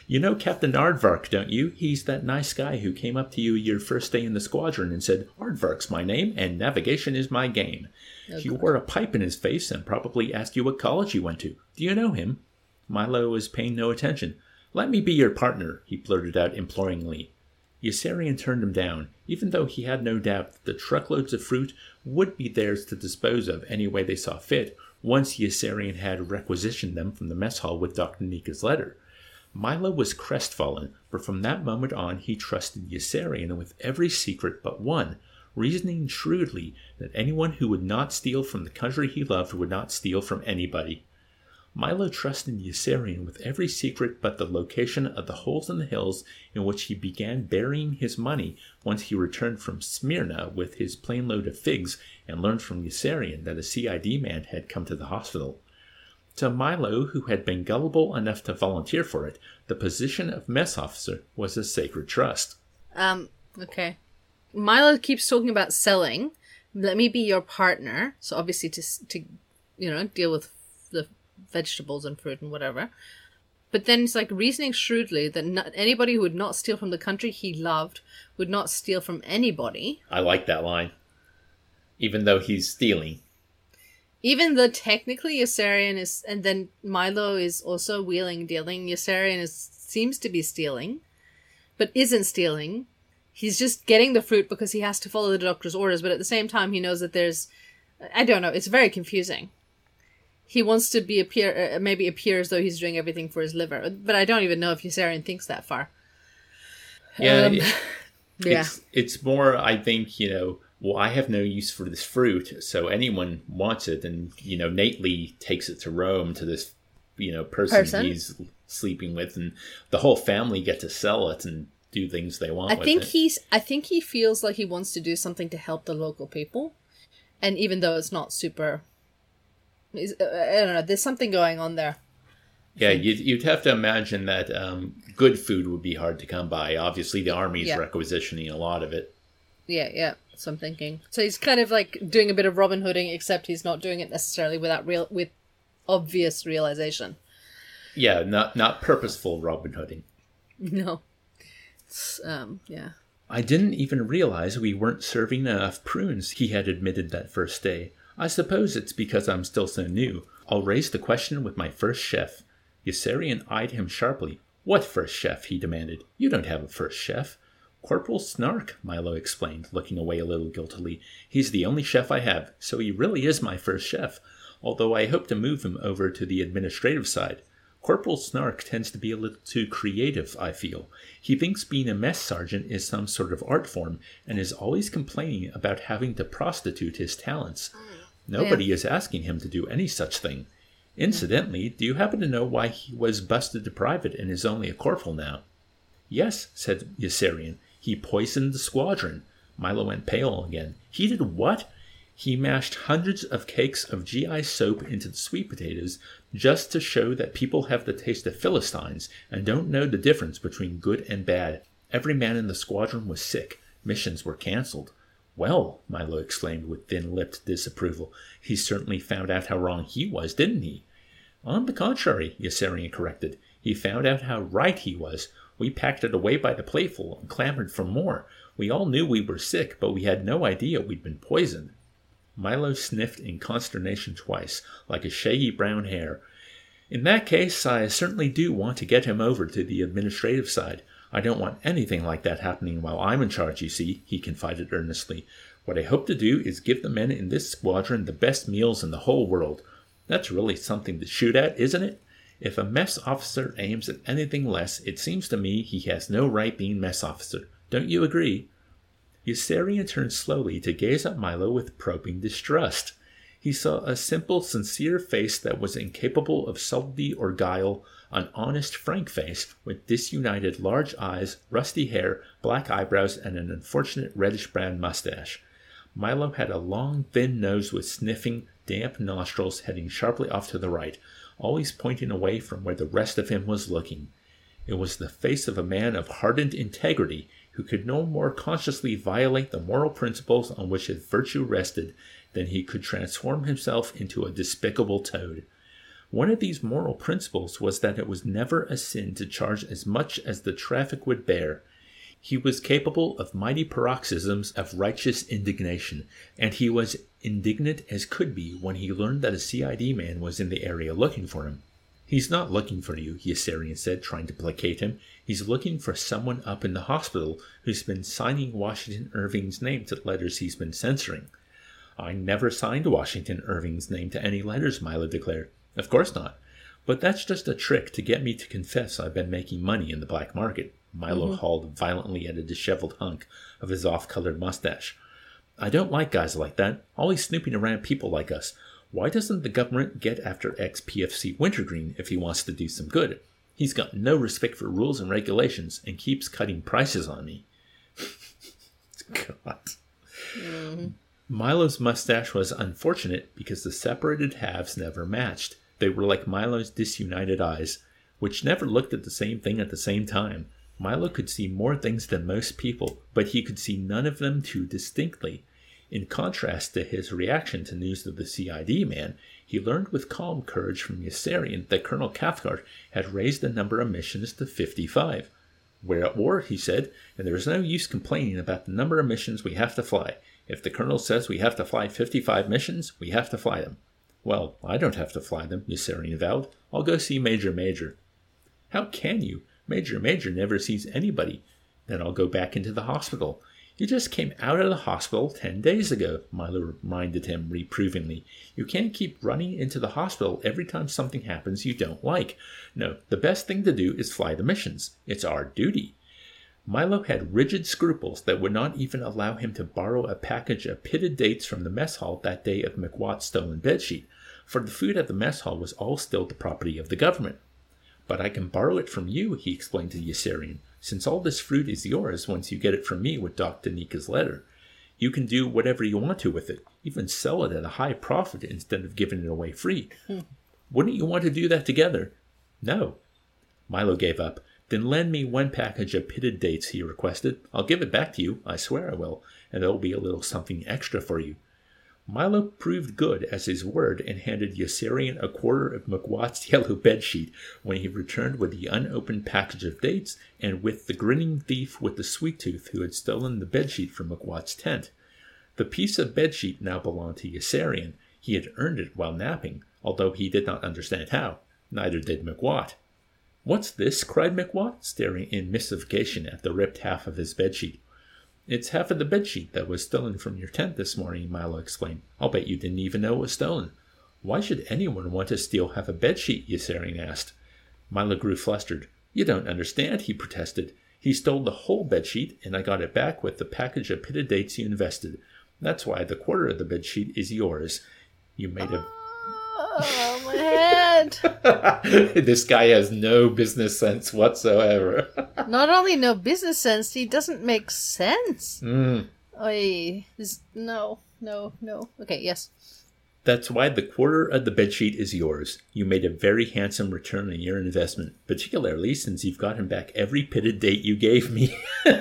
You know Captain Aardvark, don't you? He's that nice guy who came up to you your first day in the squadron and said, Aardvark's my name and navigation is my game. He wore a pipe in his face and probably asked you what college you went to. Do you know him? Milo was paying no attention. Let me be your partner, he blurted out imploringly. Yossarian turned him down, even though he had no doubt that the truckloads of fruit would be theirs to dispose of any way they saw fit, once Yossarian had requisitioned them from the mess hall with Dr. Nika's letter. Milo was crestfallen, for from that moment on he trusted Yossarian with every secret but one, reasoning shrewdly that anyone who would not steal from the country he loved would not steal from anybody. Milo trusted Yossarian with every secret but the location of the holes in the hills in which he began burying his money once he returned from Smyrna with his plane load of figs and learned from Yossarian that a CID man had come to the hospital. To Milo, who had been gullible enough to volunteer for it, the position of mess officer was a sacred trust. Okay. Milo keeps talking about selling. Let me be your partner. So obviously to deal with the vegetables and fruit and whatever. But then it's like reasoning shrewdly that anybody who would not steal from the country he loved would not steal from anybody. I like that line. Even though he's stealing. Even though technically Yossarian is, and then Milo is also wheeling, dealing. Yossarian seems to be stealing, but isn't stealing. He's just getting the fruit because he has to follow the doctor's orders, but at the same time he knows that there's, I don't know, it's very confusing. He wants to maybe appear as though he's doing everything for his liver, but I don't even know if Yossarian thinks that far. Yeah, yeah. It's more, I think, well, I have no use for this fruit, so anyone wants it, and, Nate Lee takes it to Rome to this, person he's sleeping with, and the whole family get to sell it and do things they want with it. I think he feels like he wants to do something to help the local people, and even though it's not super, I don't know, there's something going on there. Yeah, you'd have to imagine that good food would be hard to come by. Obviously, the army's requisitioning a lot of it. Yeah. So I'm thinking. So he's kind of like doing a bit of Robin Hooding, except he's not doing it necessarily with obvious realization. Yeah, not purposeful Robin Hooding. No. Yeah. I didn't even realize we weren't serving enough prunes, he had admitted that first day. I suppose it's because I'm still so new. I'll raise the question with my first chef. Yossarian eyed him sharply. What first chef? He demanded. You don't have a first chef. Corporal Snark, Milo explained, looking away a little guiltily. He's the only chef I have, so he really is my first chef, although I hope to move him over to the administrative side. Corporal Snark tends to be a little too creative, I feel. He thinks being a mess sergeant is some sort of art form, and is always complaining about having to prostitute his talents. Nobody is asking him to do any such thing. Incidentally, do you happen to know why he was busted to private and is only a corporal now? Yes, said Yossarian. He poisoned the squadron. Milo went pale again. He did what? He mashed hundreds of cakes of GI soap into the sweet potatoes just to show that people have the taste of Philistines and don't know the difference between good and bad. Every man in the squadron was sick. Missions were cancelled. Well, Milo exclaimed with thin-lipped disapproval, he certainly found out how wrong he was, didn't he? On the contrary, Yossarian corrected. He found out how right he was. We packed it away by the plateful and clamored for more. We all knew we were sick, but we had no idea we'd been poisoned. Milo sniffed in consternation twice, like a shaggy brown hare. In that case, I certainly do want to get him over to the administrative side. I don't want anything like that happening while I'm in charge, you see, he confided earnestly. What I hope to do is give the men in this squadron the best meals in the whole world. That's really something to shoot at, isn't it? If a mess officer aims at anything less, it seems to me he has no right being mess officer. Don't you agree? Yossarian turned slowly to gaze at Milo with probing distrust. He saw a simple, sincere face that was incapable of subtlety or guile, an honest, frank face with disunited large eyes, rusty hair, black eyebrows, and an unfortunate reddish-brown mustache. Milo had a long, thin nose with sniffing, damp nostrils heading sharply off to the right, always pointing away from where the rest of him was looking. It was the face of a man of hardened integrity who could no more consciously violate the moral principles on which his virtue rested than he could transform himself into a despicable toad. One of these moral principles was that it was never a sin to charge as much as the traffic would bear. He was capable of mighty paroxysms of righteous indignation, and he was indignant as could be when he learned that a CID man was in the area looking for him. "He's not looking for you," Yossarian said, trying to placate him. "He's looking for someone up in the hospital who's been signing Washington Irving's name to letters he's been censoring." "I never signed Washington Irving's name to any letters," Milo declared. "Of course not. But that's just a trick to get me to confess I've been making money in the black market." Milo hauled violently at a disheveled hunk of his off-colored mustache. "I don't like guys like that, always snooping around people like us. Why doesn't the government get after ex-PFC Wintergreen if he wants to do some good? He's got no respect for rules and regulations and keeps cutting prices on me." God. Milo's mustache was unfortunate because the separated halves never matched. They were like Milo's disunited eyes, which never looked at the same thing at the same time. Milo could see more things than most people, but he could see none of them too distinctly. In contrast to his reaction to news of the CID man, he learned with calm courage from Yossarian that Colonel Cathcart had raised the number of missions to 55. "We're at war," he said, "and there is no use complaining about the number of missions we have to fly. If the colonel says we have to fly 55 missions, we have to fly them." "Well, I don't have to fly them," Yossarian vowed. "I'll go see Major Major." "How can you? Major Major never sees anybody." "Then I'll go back into the hospital." "You just came out of the hospital 10 days ago," Milo reminded him reprovingly. "You can't keep running into the hospital every time something happens you don't like. No, the best thing to do is fly the missions. It's our duty." Milo had rigid scruples that would not even allow him to borrow a package of pitted dates from the mess hall that day of McWatt's stolen bedsheet, for the food at the mess hall was all still the property of the government. "But I can borrow it from you," he explained to Yossarian, "since all this fruit is yours once you get it from me with Doc Danika's letter. You can do whatever you want to with it, even sell it at a high profit instead of giving it away free. Wouldn't you want to do that together?" "No." Milo gave up. "Then lend me one package of pitted dates," he requested. "I'll give it back to you, I swear I will, and there'll be a little something extra for you." Milo proved good as his word and handed Yossarian a quarter of McWatt's yellow bedsheet when he returned with the unopened package of dates and with the grinning thief with the sweet tooth who had stolen the bedsheet from McWatt's tent. The piece of bedsheet now belonged to Yossarian. He had earned it while napping, although he did not understand how. Neither did McWatt. "What's this?" cried McWatt, staring in mystification at the ripped half of his bedsheet. "It's half of the bedsheet that was stolen from your tent this morning," Milo explained. "I'll bet you didn't even know it was stolen." "Why should anyone want to steal half a bedsheet?" Yossarian asked. Milo grew flustered. "You don't understand," he protested. "He stole the whole bedsheet, and I got it back with the package of pitted dates you invested. That's why the quarter of the bedsheet is yours. You made a..." Oh, my head! This guy has no business sense whatsoever. Not only no business sense, he doesn't make sense. Mm. No. Okay, yes. "That's why the quarter of the bedsheet is yours. You made a very handsome return on your investment, particularly since you've gotten back every pitted date you gave me."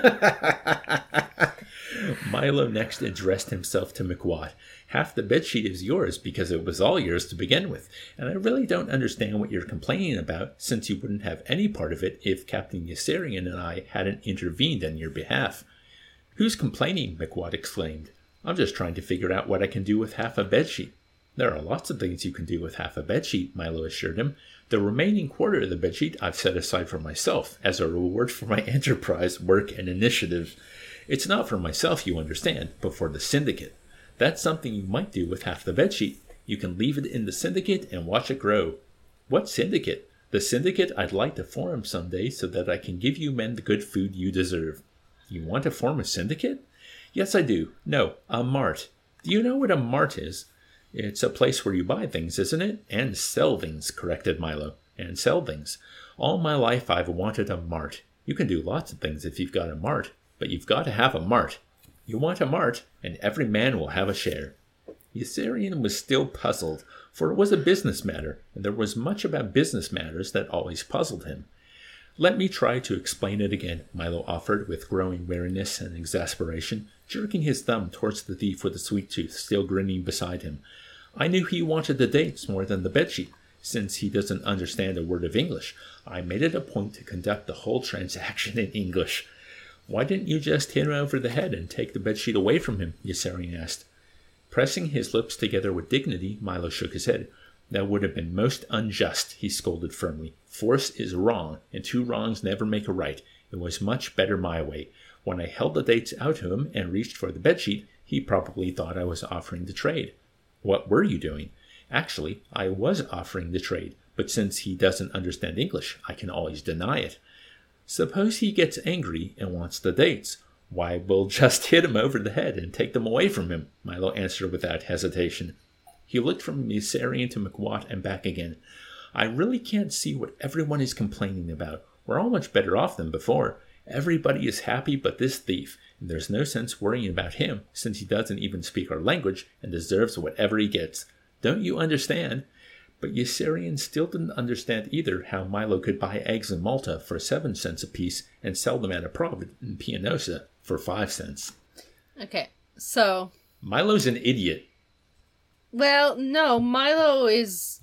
Milo next addressed himself to McWatt. "Half the bedsheet is yours because it was all yours to begin with, and I really don't understand what you're complaining about, since you wouldn't have any part of it if Captain Yossarian and I hadn't intervened on your behalf." "Who's complaining?" McWatt exclaimed. "I'm just trying to figure out what I can do with half a bedsheet." "There are lots of things you can do with half a bedsheet," Milo assured him. "The remaining quarter of the bedsheet I've set aside for myself as a reward for my enterprise, work, and initiative. It's not for myself, you understand, but for the syndicate. That's something you might do with half the bedsheet. You can leave it in the syndicate and watch it grow." "What syndicate?" "The syndicate I'd like to form someday so that I can give you men the good food you deserve." "You want to form a syndicate?" "Yes, I do. No, a mart. Do you know what a mart is?" "It's a place where you buy things, isn't it?" "And sell things," corrected Milo. "And sell things. All my life I've wanted a mart. You can do lots of things if you've got a mart, but you've got to have a mart. You want a mart, and every man will have a share." Yossarian was still puzzled, for it was a business matter, and there was much about business matters that always puzzled him. "Let me try to explain it again," Milo offered with growing weariness and exasperation, jerking his thumb towards the thief with the sweet tooth still grinning beside him. "I knew he wanted the dates more than the bedsheet. since he doesn't understand a word of English. I made it a point to conduct the whole transaction in English. Why didn't you just hit him over the head and take the bedsheet away from him? Yossarian asked. Pressing his lips together with dignity, Milo shook his head. That would have been most unjust, he scolded firmly. Force is wrong, and 2 wrongs never make a right. It was much better my way. When I held the dates out to him and reached for the bedsheet, he probably thought I was offering the trade. What were you doing? Actually, I was offering the trade, but since he doesn't understand English, I can always deny it. Suppose he gets angry and wants the dates. Why, we'll just hit him over the head and take them away from him, Milo answered without hesitation. He looked from Yossarian to McWatt and back again. I really can't see what everyone is complaining about. We're all much better off than before. Everybody is happy but this thief, and there's no sense worrying about him, since he doesn't even speak our language and deserves whatever he gets. Don't you understand? But Yossarian still didn't understand either how Milo could buy eggs in Malta for 7 cents apiece and sell them at a profit in Pianosa for 5 cents. Okay, so... Milo's an idiot. Well, no, Milo is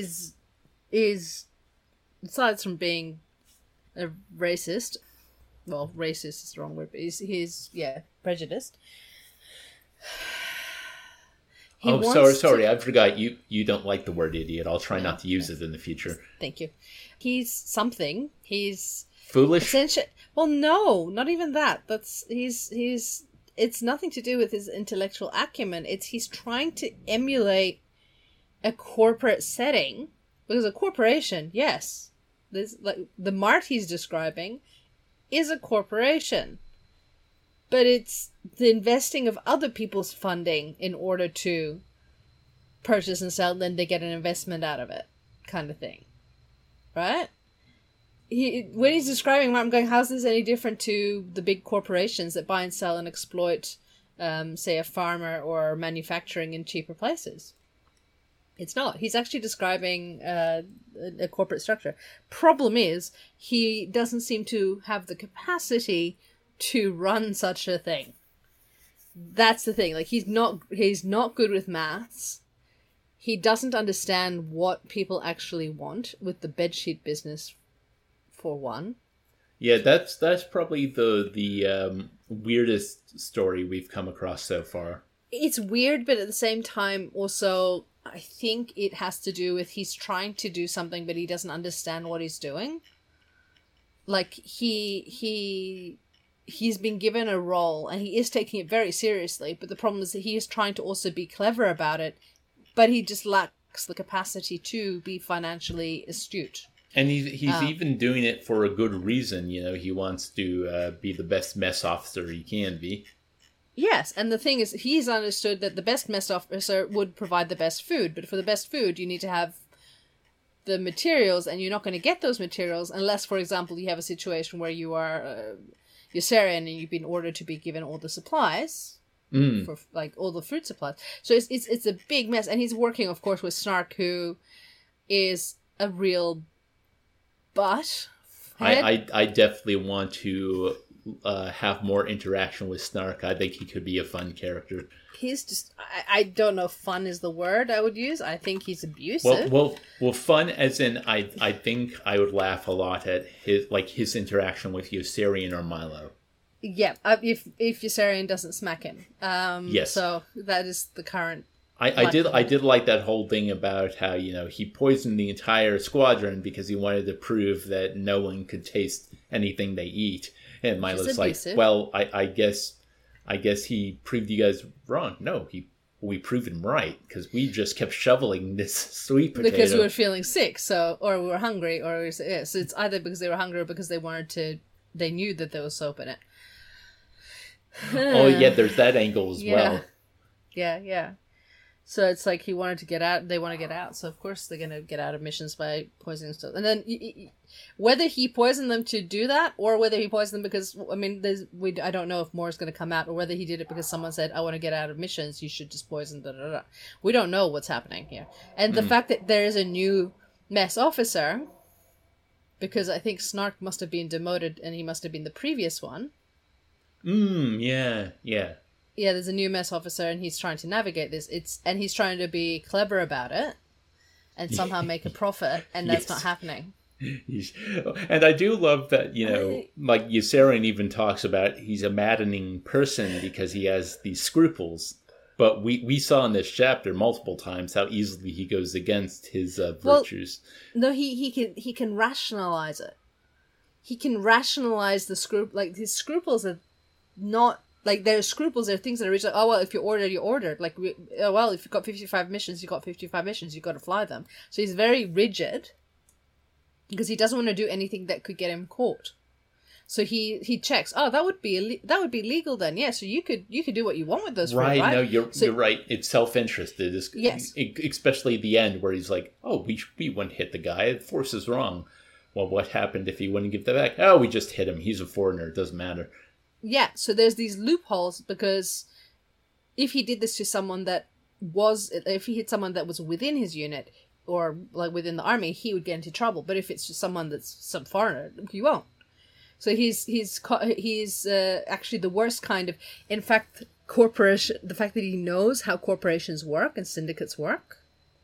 aside from being a racist, well, racist is the wrong word, but he's prejudiced. Sorry, I forgot you don't like the word idiot. I'll try not to use it in the future. Thank you. He's something. He's foolish. Well, no, not even that. He's. It's nothing to do with his intellectual acumen. He's trying to emulate a corporate setting, because a corporation, yes, this like the mart he's describing is a corporation, but it's the investing of other people's funding in order to purchase and sell, and then they get an investment out of it, kind of thing, right? When he's describing what I'm going, how's this any different to the big corporations that buy and sell and exploit, say, a farmer or manufacturing in cheaper places? It's not. He's actually describing a corporate structure. Problem is, he doesn't seem to have the capacity to run such a thing. That's the thing. Like, he's not good with maths. He doesn't understand what people actually want with the bedsheet business, for one. Yeah, that's probably the weirdest story we've come across so far. It's weird, but at the same time, also, I think it has to do with he's trying to do something, but he doesn't understand what he's doing. Like, he's been given a role, and he is taking it very seriously, but the problem is that he is trying to also be clever about it, but he just lacks the capacity to be financially astute. And he's even doing it for a good reason. You know, he wants to be the best mess officer he can be. Yes, and the thing is, he's understood that the best mess officer would provide the best food, but for the best food, you need to have the materials, and you're not going to get those materials unless, for example, you have a situation where you are Yossarian and you've been ordered to be given all the supplies, for like all the fruit supplies. So it's a big mess, and he's working, of course, with Snark, who is a real butt. I definitely want to have more interaction with Snark. I think he could be a fun character. He's just, I don't know if fun is the word I would use. I think he's abusive. Well, fun as in, I think I would laugh a lot at his interaction with Yossarian or Milo. Yeah, if Yossarian doesn't smack him. Yes. So that is the current. I did like that whole thing about how, you know, he poisoned the entire squadron because he wanted to prove that no one could taste anything they eat. And Milo's like, well, I guess he proved you guys wrong. No, we proved him right, because we just kept shoveling this sweet potato. Because we were feeling sick, or we were hungry, so it's either because they were hungry or because they knew that there was soap in it. Oh yeah, there's that angle as well. Yeah. So it's like he wanted to get out, they want to get out, so of course they're going to get out of missions by poisoning stuff. And then whether he poisoned them to do that, or whether he poisoned them because, I mean, I don't know if more is going to come out, or whether he did it because someone said, I want to get out of missions, you should just poison, da-da-da. We don't know what's happening here. And the fact that there is a new mess officer, because I think Snark must have been demoted and he must have been the previous one. Yeah. Yeah, there's a new mess officer, and he's trying to navigate this. And he's trying to be clever about it. and somehow make a profit, and that's not happening. And I do love that, like Yossarian even talks about he's a maddening person because he has these scruples. But we saw in this chapter multiple times how easily he goes against his virtues. No, he can rationalize it. He can rationalize the scruple. Like, his scruples are not... Like, their scruples are things that are like, oh, well, if you ordered, you ordered. Like, well, if you've got 55 missions, you've got 55 missions. You've got to fly them. So he's very rigid because he doesn't want to do anything that could get him caught. So he checks. Oh, that would be legal then. Yeah, so you could do what you want with those. Right? Right? No, you're right. It's self-interested. Yes. Especially at the end where he's like, oh, we wouldn't hit the guy. The force is wrong. Well, what happened if he wouldn't give that back? Oh, we just hit him. He's a foreigner. It doesn't matter. Yeah. So there's these loopholes because if he did this to someone if he hit someone that was within his unit or like within the army, he would get into trouble. But if it's just someone that's some foreigner, he won't. So he's actually the worst kind of. In fact, the fact that he knows how corporations work and syndicates work,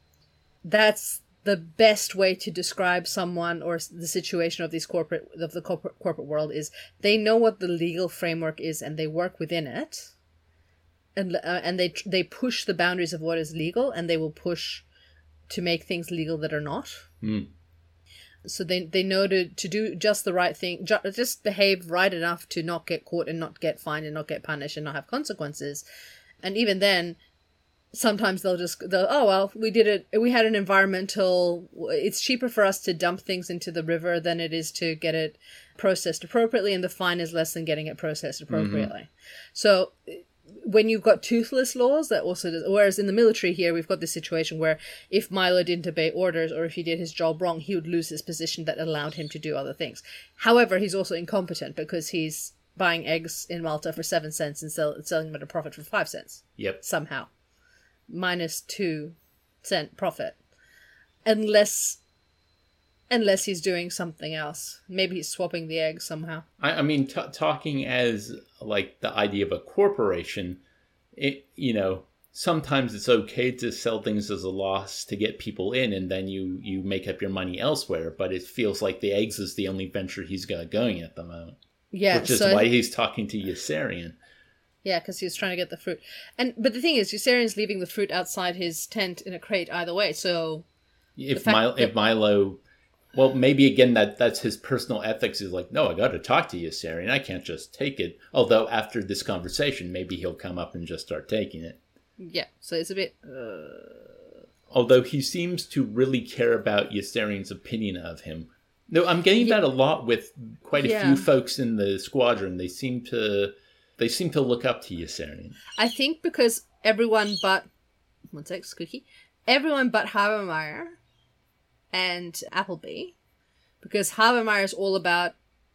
that's the best way to describe someone or the situation of the corporate world is they know what the legal framework is and they work within it, and they push the boundaries of what is legal, and they will push to make things legal that are not. Mm. So they know to do just the right thing, just behave right enough to not get caught and not get fined and not get punished and not have consequences. And even then, sometimes they'll oh, well, we did it. We had an environmental, it's cheaper for us to dump things into the river than it is to get it processed appropriately. And the fine is less than getting it processed appropriately. Mm-hmm. So when you've got toothless laws, that also does, whereas in the military here, we've got this situation where if Milo didn't obey orders or if he did his job wrong, he would lose his position that allowed him to do other things. However, he's also incompetent because he's buying eggs in Malta for 7 cents and selling them at a profit for 5 cents. Yep. Somehow. Minus 2-cent profit. Unless he's doing something else. Maybe he's swapping the eggs somehow. I mean, talking as like the idea of a corporation, sometimes it's okay to sell things as a loss to get people in, and then you make up your money elsewhere. But it feels like the eggs is the only venture he's got going at the moment. Yeah, which is why he's talking to Yossarian. Yeah, because he's trying to get the fruit. But the thing is, Yossarian's leaving the fruit outside his tent in a crate either way. So if Milo. Well, maybe again that's his personal ethics is like, no, I got to talk to Yossarian. I can't just take it. Although after this conversation, maybe he'll come up and just start taking it. Yeah, so it's a bit... Although he seems to really care about Yossarian's opinion of him. No, I'm getting that a lot with quite a few folks in the squadron. They seem to look up to Yossarian. I think because everyone but... One sec, Squeaky. Everyone but Habermeyer and Appleby, because Habermeyer is all about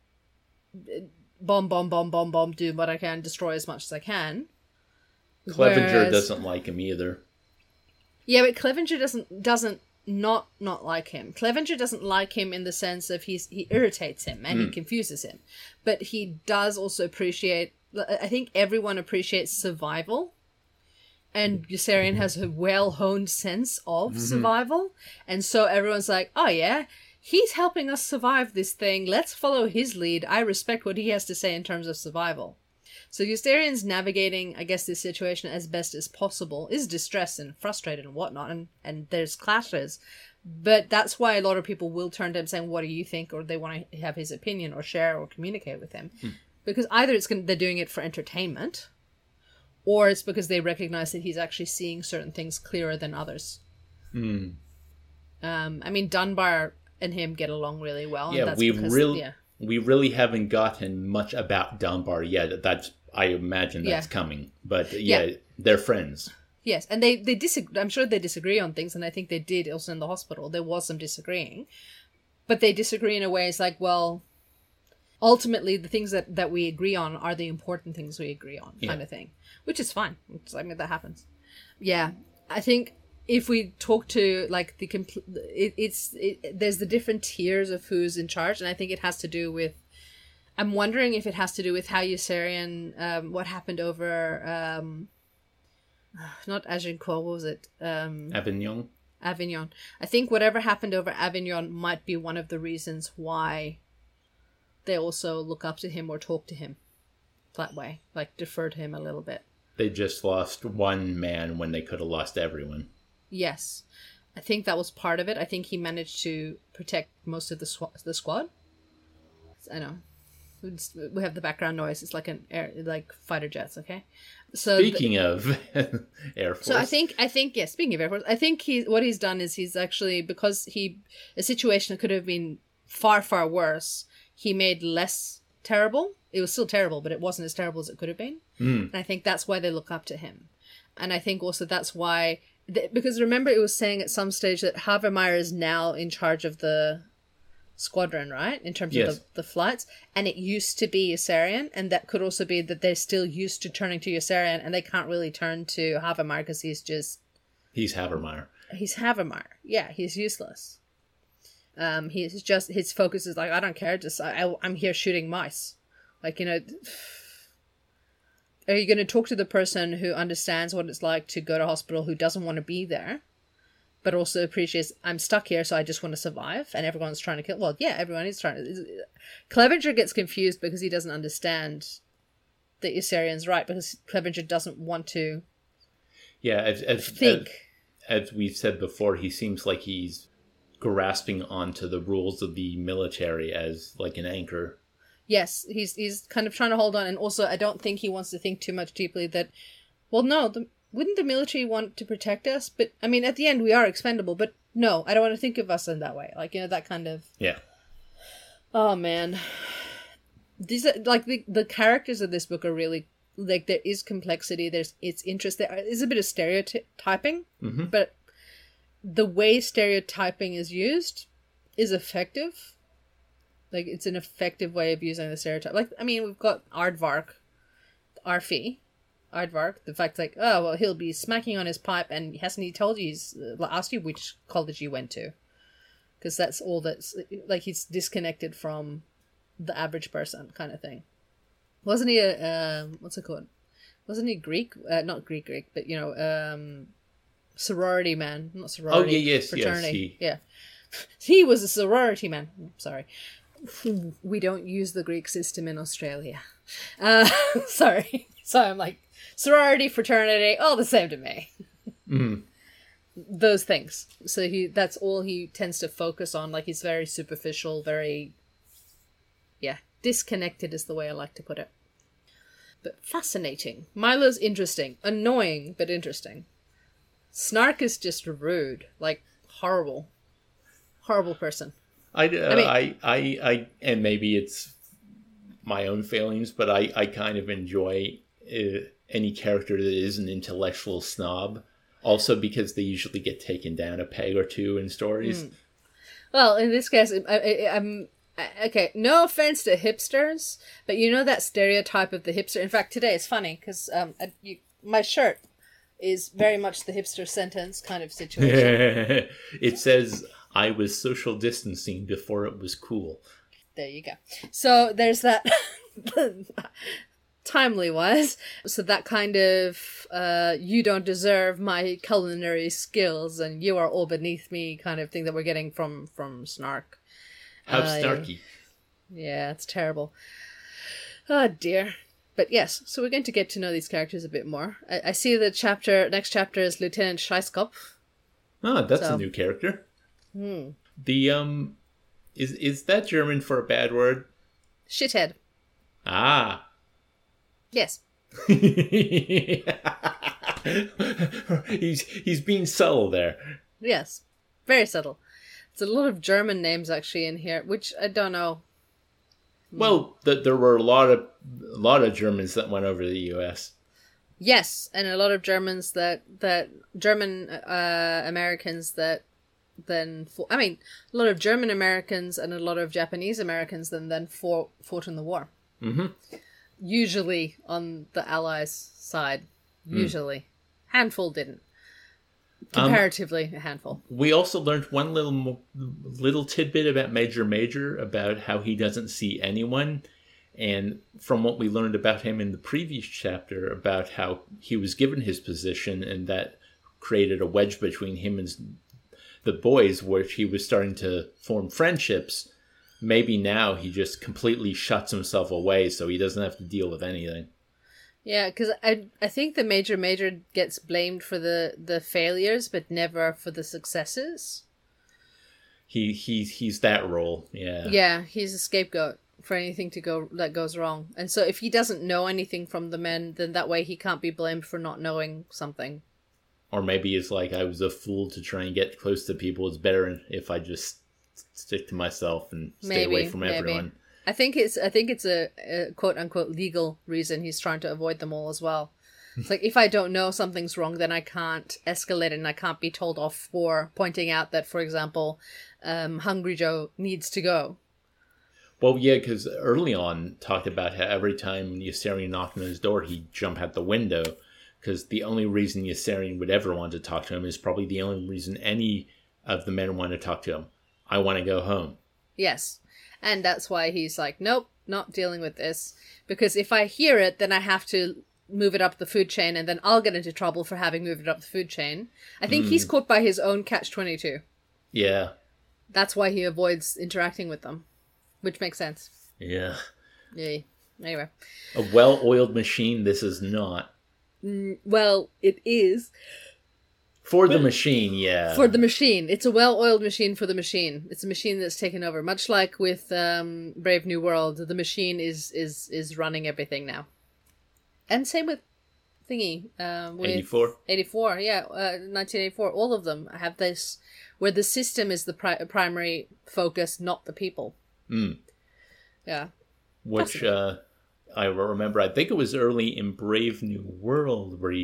bomb, do what I can, destroy as much as I can. Clevenger doesn't like him either. Yeah, but Clevenger doesn't not like him. Clevenger doesn't like him in the sense of he irritates him and he confuses him. But he does also appreciate, I think everyone appreciates survival. And Yossarian has a well-honed sense of survival. And so everyone's like, oh yeah, he's helping us survive this thing. Let's follow his lead. I respect what he has to say in terms of survival. So Yossarian's navigating, I guess, this situation as best as possible, is distressed and frustrated and whatnot, and there's clashes. But that's why a lot of people will turn to him saying, what do you think? Or they want to have his opinion or share or communicate with him. Because either they're doing it for entertainment, or it's because they recognize that he's actually seeing certain things clearer than others. I mean, Dunbar and him get along really well. Yeah, and we really haven't gotten much about Dunbar yet. I imagine that's coming. But they're friends. Yes, and they disagree. I'm sure they disagree on things, and I think they did also in the hospital. There was some disagreeing. But they disagree in a way, it's like, well, ultimately the things that we agree on are the important things we agree on, kind of thing. Which is fine. I mean, that happens. Yeah, I think if we talk to like there's the different tiers of who's in charge, and I think it has to do with. I'm wondering if it has to do with how Yossarian, what happened over, not Agincourt, what was it? Avignon. Avignon. I think whatever happened over Avignon might be one of the reasons why they also look up to him or talk to him that way, like defer to him a little bit. They just lost one man when they could have lost everyone. Yes. I think that was part of it. I think he managed to protect most of the squad. I know. We have the background noise. It's like like fighter jets, okay? So speaking of Air Force. So I think speaking of Air Force, I think what he's done is he's actually, because a situation that could have been far, far worse, he made less terrible. It was still terrible, but it wasn't as terrible as it could have been. And I think that's why they look up to him. And I think also that's why, because remember it was saying at some stage that Havemeyer is now in charge of the squadron, right? In terms of the flights. And it used to be Yossarian, and that could also be that they're still used to turning to Yossarian, and they can't really turn to Havemeyer because he's Havemeyer. He's Havemeyer. Yeah, he's useless. He's just, his focus is like, I don't care, just I'm here shooting mice. Like, you know, are you going to talk to the person who understands what it's like to go to hospital, who doesn't want to be there, but also appreciates, I'm stuck here, so I just want to survive, and everyone's trying to kill... Well, yeah, everyone is trying to... Clevenger gets confused because he doesn't understand that Yossarian's right, because Clevenger doesn't want to think. As we've said before, he seems like he's grasping onto the rules of the military as like an anchor. Yes, he's kind of trying to hold on, and also I don't think he wants to think too much deeply that, well, no, wouldn't the military want to protect us? But, I mean, at the end, we are expendable, but no, I don't want to think of us in that way. Like, you know, that kind of... Yeah. Oh, man. These are, like, the characters of this book are really, like, there is complexity, it's interest, there is a bit of stereotyping, but the way stereotyping is used is effective. Like, it's an effective way of using the stereotype. Like, I mean, we've got Aardvark, the fact like, oh, well, he'll be smacking on his pipe, and hasn't he told you, asked you which college you went to? Because that's all that's, like, he's disconnected from the average person kind of thing. Wasn't he what's it called? Wasn't he Greek? Not Greek, but, you know, sorority man. Not sorority. Oh, yes, fraternity. Yeah. He was a sorority man. Sorry. We don't use the Greek system in Australia. Sorry. So I'm like, sorority, fraternity, all the same to me. Those things. So that's all he tends to focus on. Like, he's very superficial, very, disconnected is the way I like to put it. But fascinating. Milo's interesting. Annoying, but interesting. Snark is just rude. Like, horrible. Horrible person. I and maybe it's my own failings, but I kind of enjoy any character that is an intellectual snob, also because they usually get taken down a peg or two in stories. Well, in this case, I'm okay, no offense to hipsters, but you know that stereotype of the hipster. In fact, today it's funny because my shirt is very much the hipster sentence kind of situation. It says, I was social distancing before it was cool. There you go. So there's that, timely wise. So that kind of, you don't deserve my culinary skills and you are all beneath me kind of thing that we're getting from Snark. How snarky. Yeah, it's terrible. Oh dear. But yes, so we're going to get to know these characters a bit more. I see the next chapter is Lieutenant Scheiskopf. Oh, that's a new character. The is that German for a bad word? Shithead. Ah. Yes. He's being subtle there. Yes, very subtle. There's a lot of German names actually in here, which I don't know. Well, there were a lot of Germans that went over to the U.S. Yes, and a lot of Germans German Americans that then fought, a lot of German Americans and a lot of Japanese Americans then fought in the war. Mm-hmm. Usually on the Allies' side. Usually. Handful didn't. Comparatively, a handful. We also learned one little tidbit about Major, about how he doesn't see anyone. And from what we learned about him in the previous chapter, about how he was given his position and that created a wedge between him and the boys, which he was starting to form friendships, maybe now he just completely shuts himself away so he doesn't have to deal with anything. Yeah, because I think the Major gets blamed for the failures, but never for the successes. He's that role, yeah. Yeah, he's a scapegoat for anything that goes wrong. And so if he doesn't know anything from the men, then that way he can't be blamed for not knowing something. Or maybe it's like, I was a fool to try and get close to people. It's better if I just stick to myself and stay away from everyone. I think it's a quote unquote legal reason he's trying to avoid them all as well. It's like, if I don't know something's wrong, then I can't escalate and I can't be told off for pointing out that, for example, Hungry Joe needs to go. Well, yeah, because early on talked about how every time Yossarian knocked on his door, he'd jump out the window. Because the only reason Yossarian would ever want to talk to him is probably the only reason any of the men want to talk to him. I want to go home. Yes. And that's why he's like, nope, not dealing with this. Because if I hear it, then I have to move it up the food chain, and then I'll get into trouble for having moved it up the food chain. I think he's caught by his own catch-22. Yeah. That's why he avoids interacting with them. Which makes sense. Yeah. Yeah. Anyway. A well-oiled machine, this is not. Well, it is. For the machine, yeah. For the machine. It's a well-oiled machine for the machine. It's a machine that's taken over. Much like with Brave New World, the machine is running everything now. And same with Thingy. With 84? 84, yeah. 1984. All of them have this, where the system is the primary focus, not the people. Yeah. Which I remember, I think it was early in Brave New World where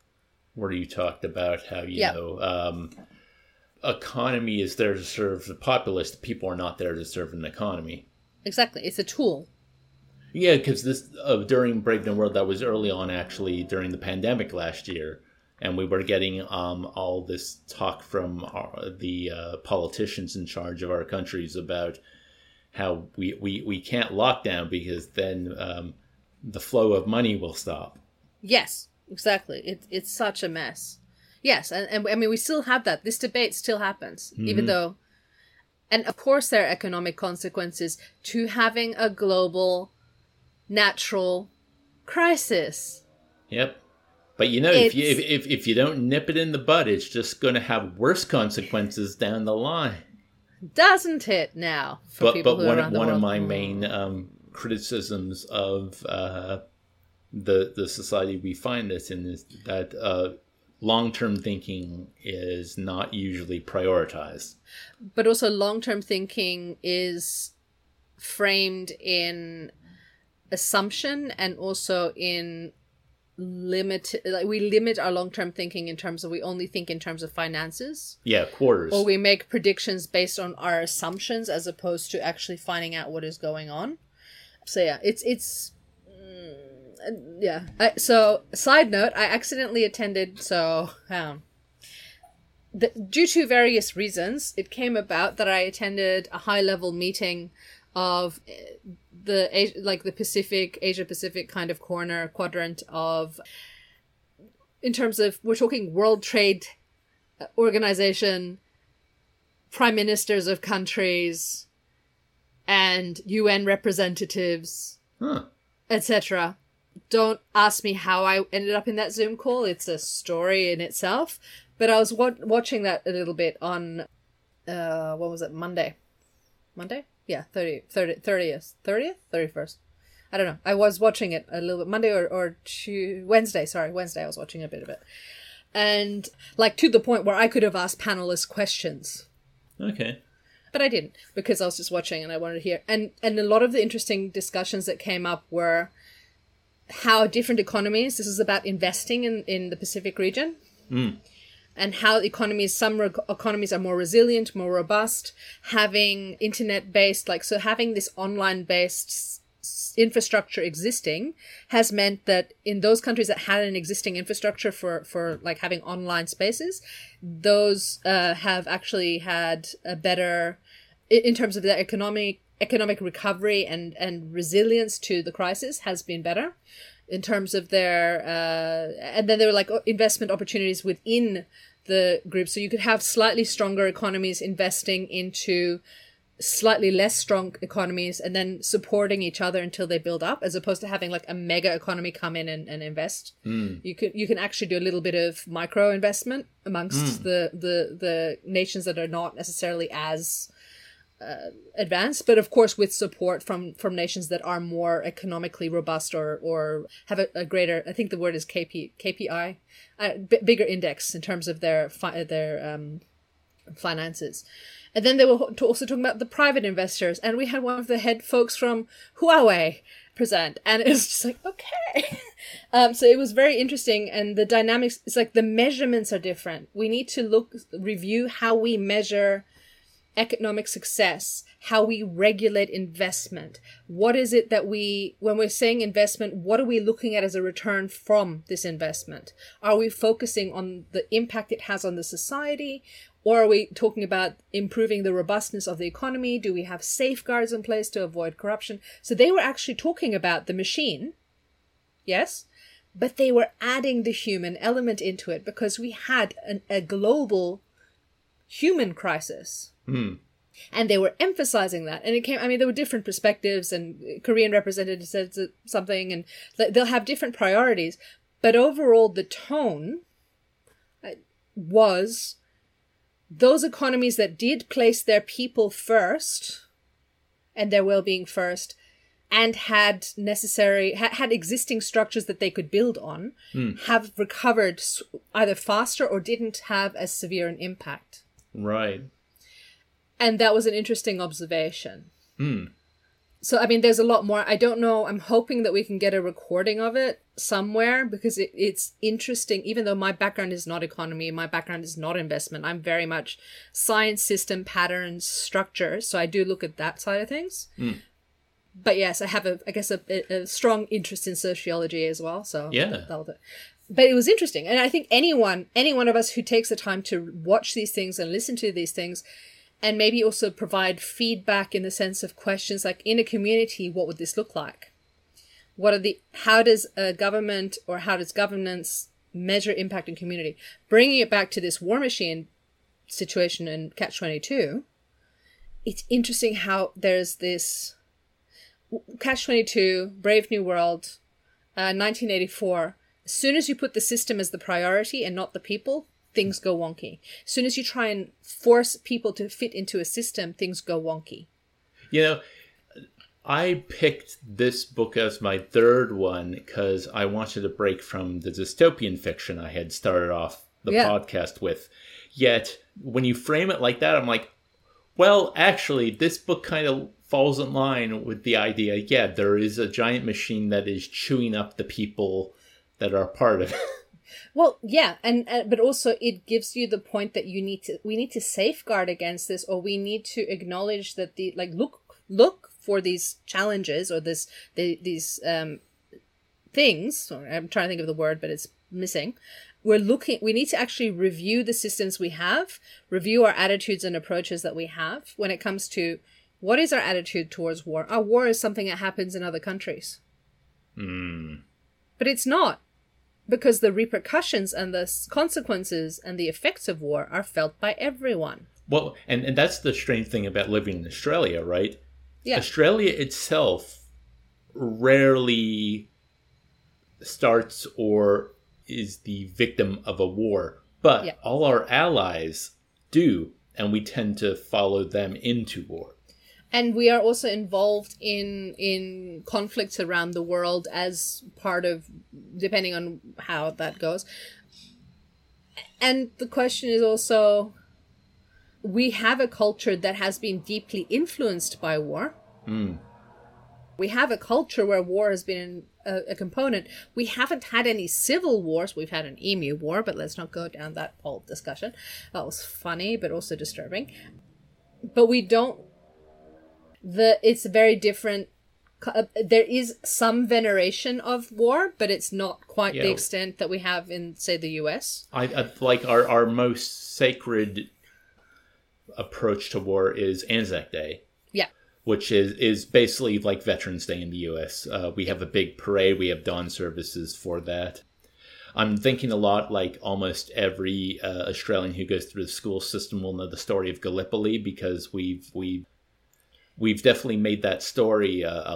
you talked about how, you know, economy is there to serve the populace. The people are not there to serve an economy. Exactly. It's a tool. Yeah, because this during Brave New World, that was early on, actually, during the pandemic last year. And we were getting all this talk from the politicians in charge of our countries about how we can't lock down because then the flow of money will stop. Yes, exactly. It's such a mess. Yes, and I mean, we still have that. This debate still happens, even though... And of course there are economic consequences to having a global natural crisis. Yep. But you know, if you don't nip it in the bud, it's just going to have worse consequences down the line. Doesn't it now? But one of my main criticisms of the society we find this in is that long-term thinking is not usually prioritized. But also long-term thinking is framed in assumption and also in we limit our long-term thinking in terms of, we only think in terms of finances. Yeah, quarters. Or we make predictions based on our assumptions as opposed to actually finding out what is going on. So yeah, it's yeah. So side note, I accidentally attended, due to various reasons, it came about that I attended a high-level meeting of the Asia Pacific kind of quadrant of, in terms of, we're talking World Trade Organization, prime ministers of countries, and UN representatives, etc. Don't ask me how I ended up in that Zoom call. It's a story in itself. But I was watching that a little bit on, what was it, Monday? Yeah, 30th? 31st? I don't know. I was watching it a little bit, Monday or Wednesday. Sorry, Wednesday I was watching a bit of it. And, like, to the point where I could have asked panelists questions. Okay. But I didn't, because I was just watching and I wanted to hear. And a lot of the interesting discussions that came up were how different economies, this is about investing in the Pacific region, and how some economies are more resilient, more robust, having internet-based, having this online-based infrastructure existing has meant that in those countries that had an existing infrastructure for like having online spaces, those have actually had a better, in terms of their economic recovery and resilience to the crisis, has been better in terms of their and then there were like investment opportunities within the group. So you could have slightly stronger economies investing into slightly less strong economies and then supporting each other until they build up, as opposed to having like a mega economy come in and invest. You can actually do a little bit of micro investment amongst the nations that are not necessarily as advanced, but of course with support from nations that are more economically robust or have a greater, I think the word is KPI, bigger index in terms of their finances. And then they were also talking about the private investors, and we had one of the head folks from Huawei present, and it was just like, okay. So it was very interesting, and the dynamics, it's like the measurements are different. We need to review how we measure economic success, how we regulate investment. What is it that when we're saying investment, what are we looking at as a return from this investment? Are we focusing on the impact it has on the society? Or are we talking about improving the robustness of the economy? Do we have safeguards in place to avoid corruption? So they were actually talking about the machine, yes, but they were adding the human element into it because we had a global human crisis. And they were emphasizing that. And there were different perspectives, and Korean representatives said something, and they'll have different priorities. But overall, the tone was those economies that did place their people first and their well-being first and had existing structures that they could build on have recovered either faster or didn't have as severe an impact. Right. And that was an interesting observation. So, there's a lot more. I don't know. I'm hoping that we can get a recording of it somewhere because it's interesting. Even though my background is not economy, my background is not investment. I'm very much science, system, patterns, structure. So I do look at that side of things. But yes, I have a strong interest in sociology as well. So yeah. But it was interesting. And I think any one of us who takes the time to watch these things and listen to these things, and maybe also provide feedback in the sense of questions like, in a community, what would this look like? How does a government or how does governance measure impact in community? Bringing it back to this war machine situation in Catch-22, it's interesting how there's this Catch-22, Brave New World, 1984. As soon as you put the system as the priority and not the people, things go wonky. As soon as you try and force people to fit into a system, things go wonky. I picked this book as my third one because I wanted to break from the dystopian fiction I had started off the podcast with. Yet, when you frame it like that, I'm like, well, actually, this book kind of falls in line with the idea, there is a giant machine that is chewing up the people that are part of it. Well, yeah, but also it gives you the point that we need to safeguard against this, or we need to acknowledge that look for these challenges or these things. Or I'm trying to think of the word, but it's missing. We need to actually review the systems we have, review our attitudes and approaches that we have when it comes to what is our attitude towards war. Our war is something that happens in other countries, but it's not. Because the repercussions and the consequences and the effects of war are felt by everyone. Well, and that's the strange thing about living in Australia, right? Yeah. Australia itself rarely starts or is the victim of a war. But all our allies do, and we tend to follow them into war. And we are also involved in conflicts around the world as part of, depending on how that goes. And the question is also, we have a culture that has been deeply influenced by war. We have a culture where war has been a component. We haven't had any civil wars. We've had an Emu War, but let's not go down that whole discussion. That was funny, but also disturbing. But we don't... it's very different. There is some veneration of war, but it's not quite the extent that we have in, say, the US. I like our most sacred approach to war is Anzac Day. Yeah. Which is basically like Veterans Day in the US. We have a big parade. We have dawn services for that. I'm thinking a lot like almost every Australian who goes through the school system will know the story of Gallipoli, because we've definitely made that story a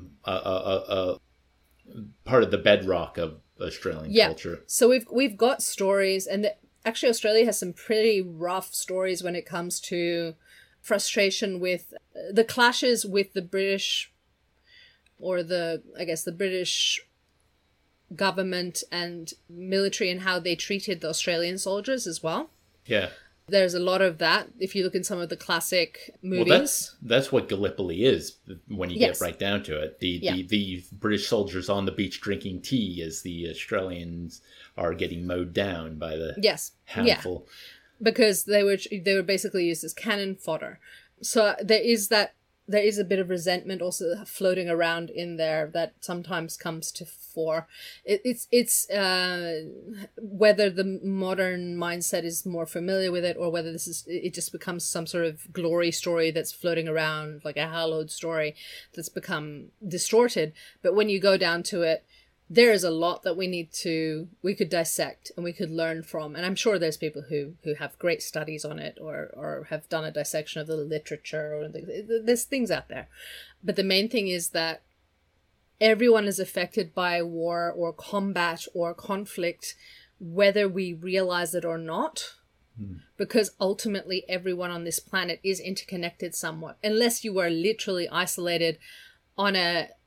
part of the bedrock of Australian culture. So we've got stories, and actually Australia has some pretty rough stories when it comes to frustration with the clashes with the British, or the British government and military, and how they treated the Australian soldiers as well. Yeah. There's a lot of that if you look in some of the classic movies. Well, that's what Gallipoli is when you get right down to it. The British soldiers on the beach drinking tea as the Australians are getting mowed down by the handful. Because they were basically used as cannon fodder. So there is a bit of resentment also floating around in there that sometimes comes to fore. It's whether the modern mindset is more familiar with it, or whether it just becomes some sort of glory story that's floating around, like a hallowed story that's become distorted. But when you go down to it, there is a lot that we could dissect and we could learn from. And I'm sure there's people who have great studies on it, or have done a dissection of the literature, or there's things out there. But the main thing is that everyone is affected by war or combat or conflict, whether we realize it or not. Because ultimately everyone on this planet is interconnected somewhat, unless you are literally isolated in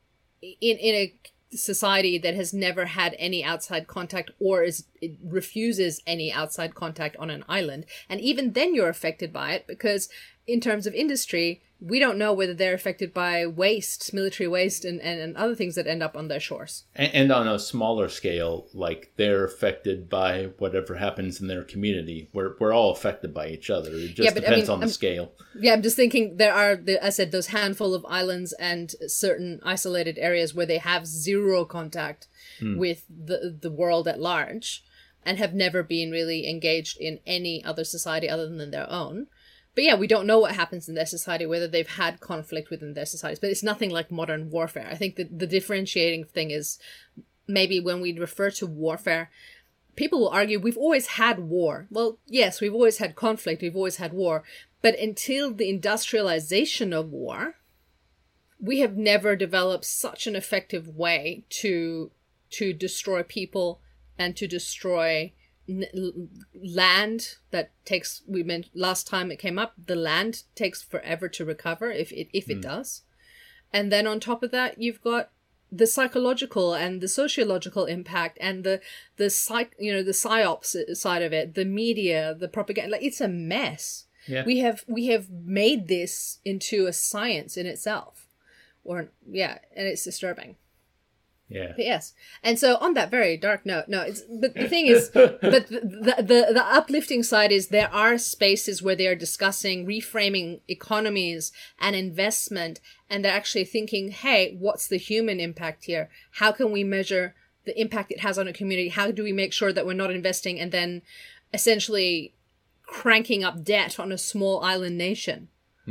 a society that has never had any outside contact, or it refuses any outside contact on an island. And even then you're affected by it, because in terms of industry, we don't know whether they're affected by waste, military waste, and other things that end up on their shores. And on a smaller scale, like they're affected by whatever happens in their community. We're all affected by each other. It just depends on the scale. Yeah, I'm just thinking there are, I said, those handful of islands and certain isolated areas where they have zero contact with the world at large, and have never been really engaged in any other society other than their own. But yeah, we don't know what happens in their society, whether they've had conflict within their societies. But it's nothing like modern warfare. I think that the differentiating thing is, maybe when we refer to warfare, people will argue we've always had war. Well, yes, we've always had conflict, we've always had war. But until the industrialization of war, we have never developed such an effective way to destroy people and to destroy land that takes, we meant last time it came up, the land takes forever to recover if it does. And then on top of that, you've got the psychological and the sociological impact, and the psyops side of it, the media, the propaganda. Like, it's a mess. Yeah. We have made this into a science in itself, and it's disturbing. Yeah. But yes. And so on that very dark note, but the thing is, but the uplifting side is there are spaces where they are discussing reframing economies and investment, and they're actually thinking, hey, what's the human impact here? How can we measure the impact it has on a community? How do we make sure that we're not investing and then essentially cranking up debt on a small island nation?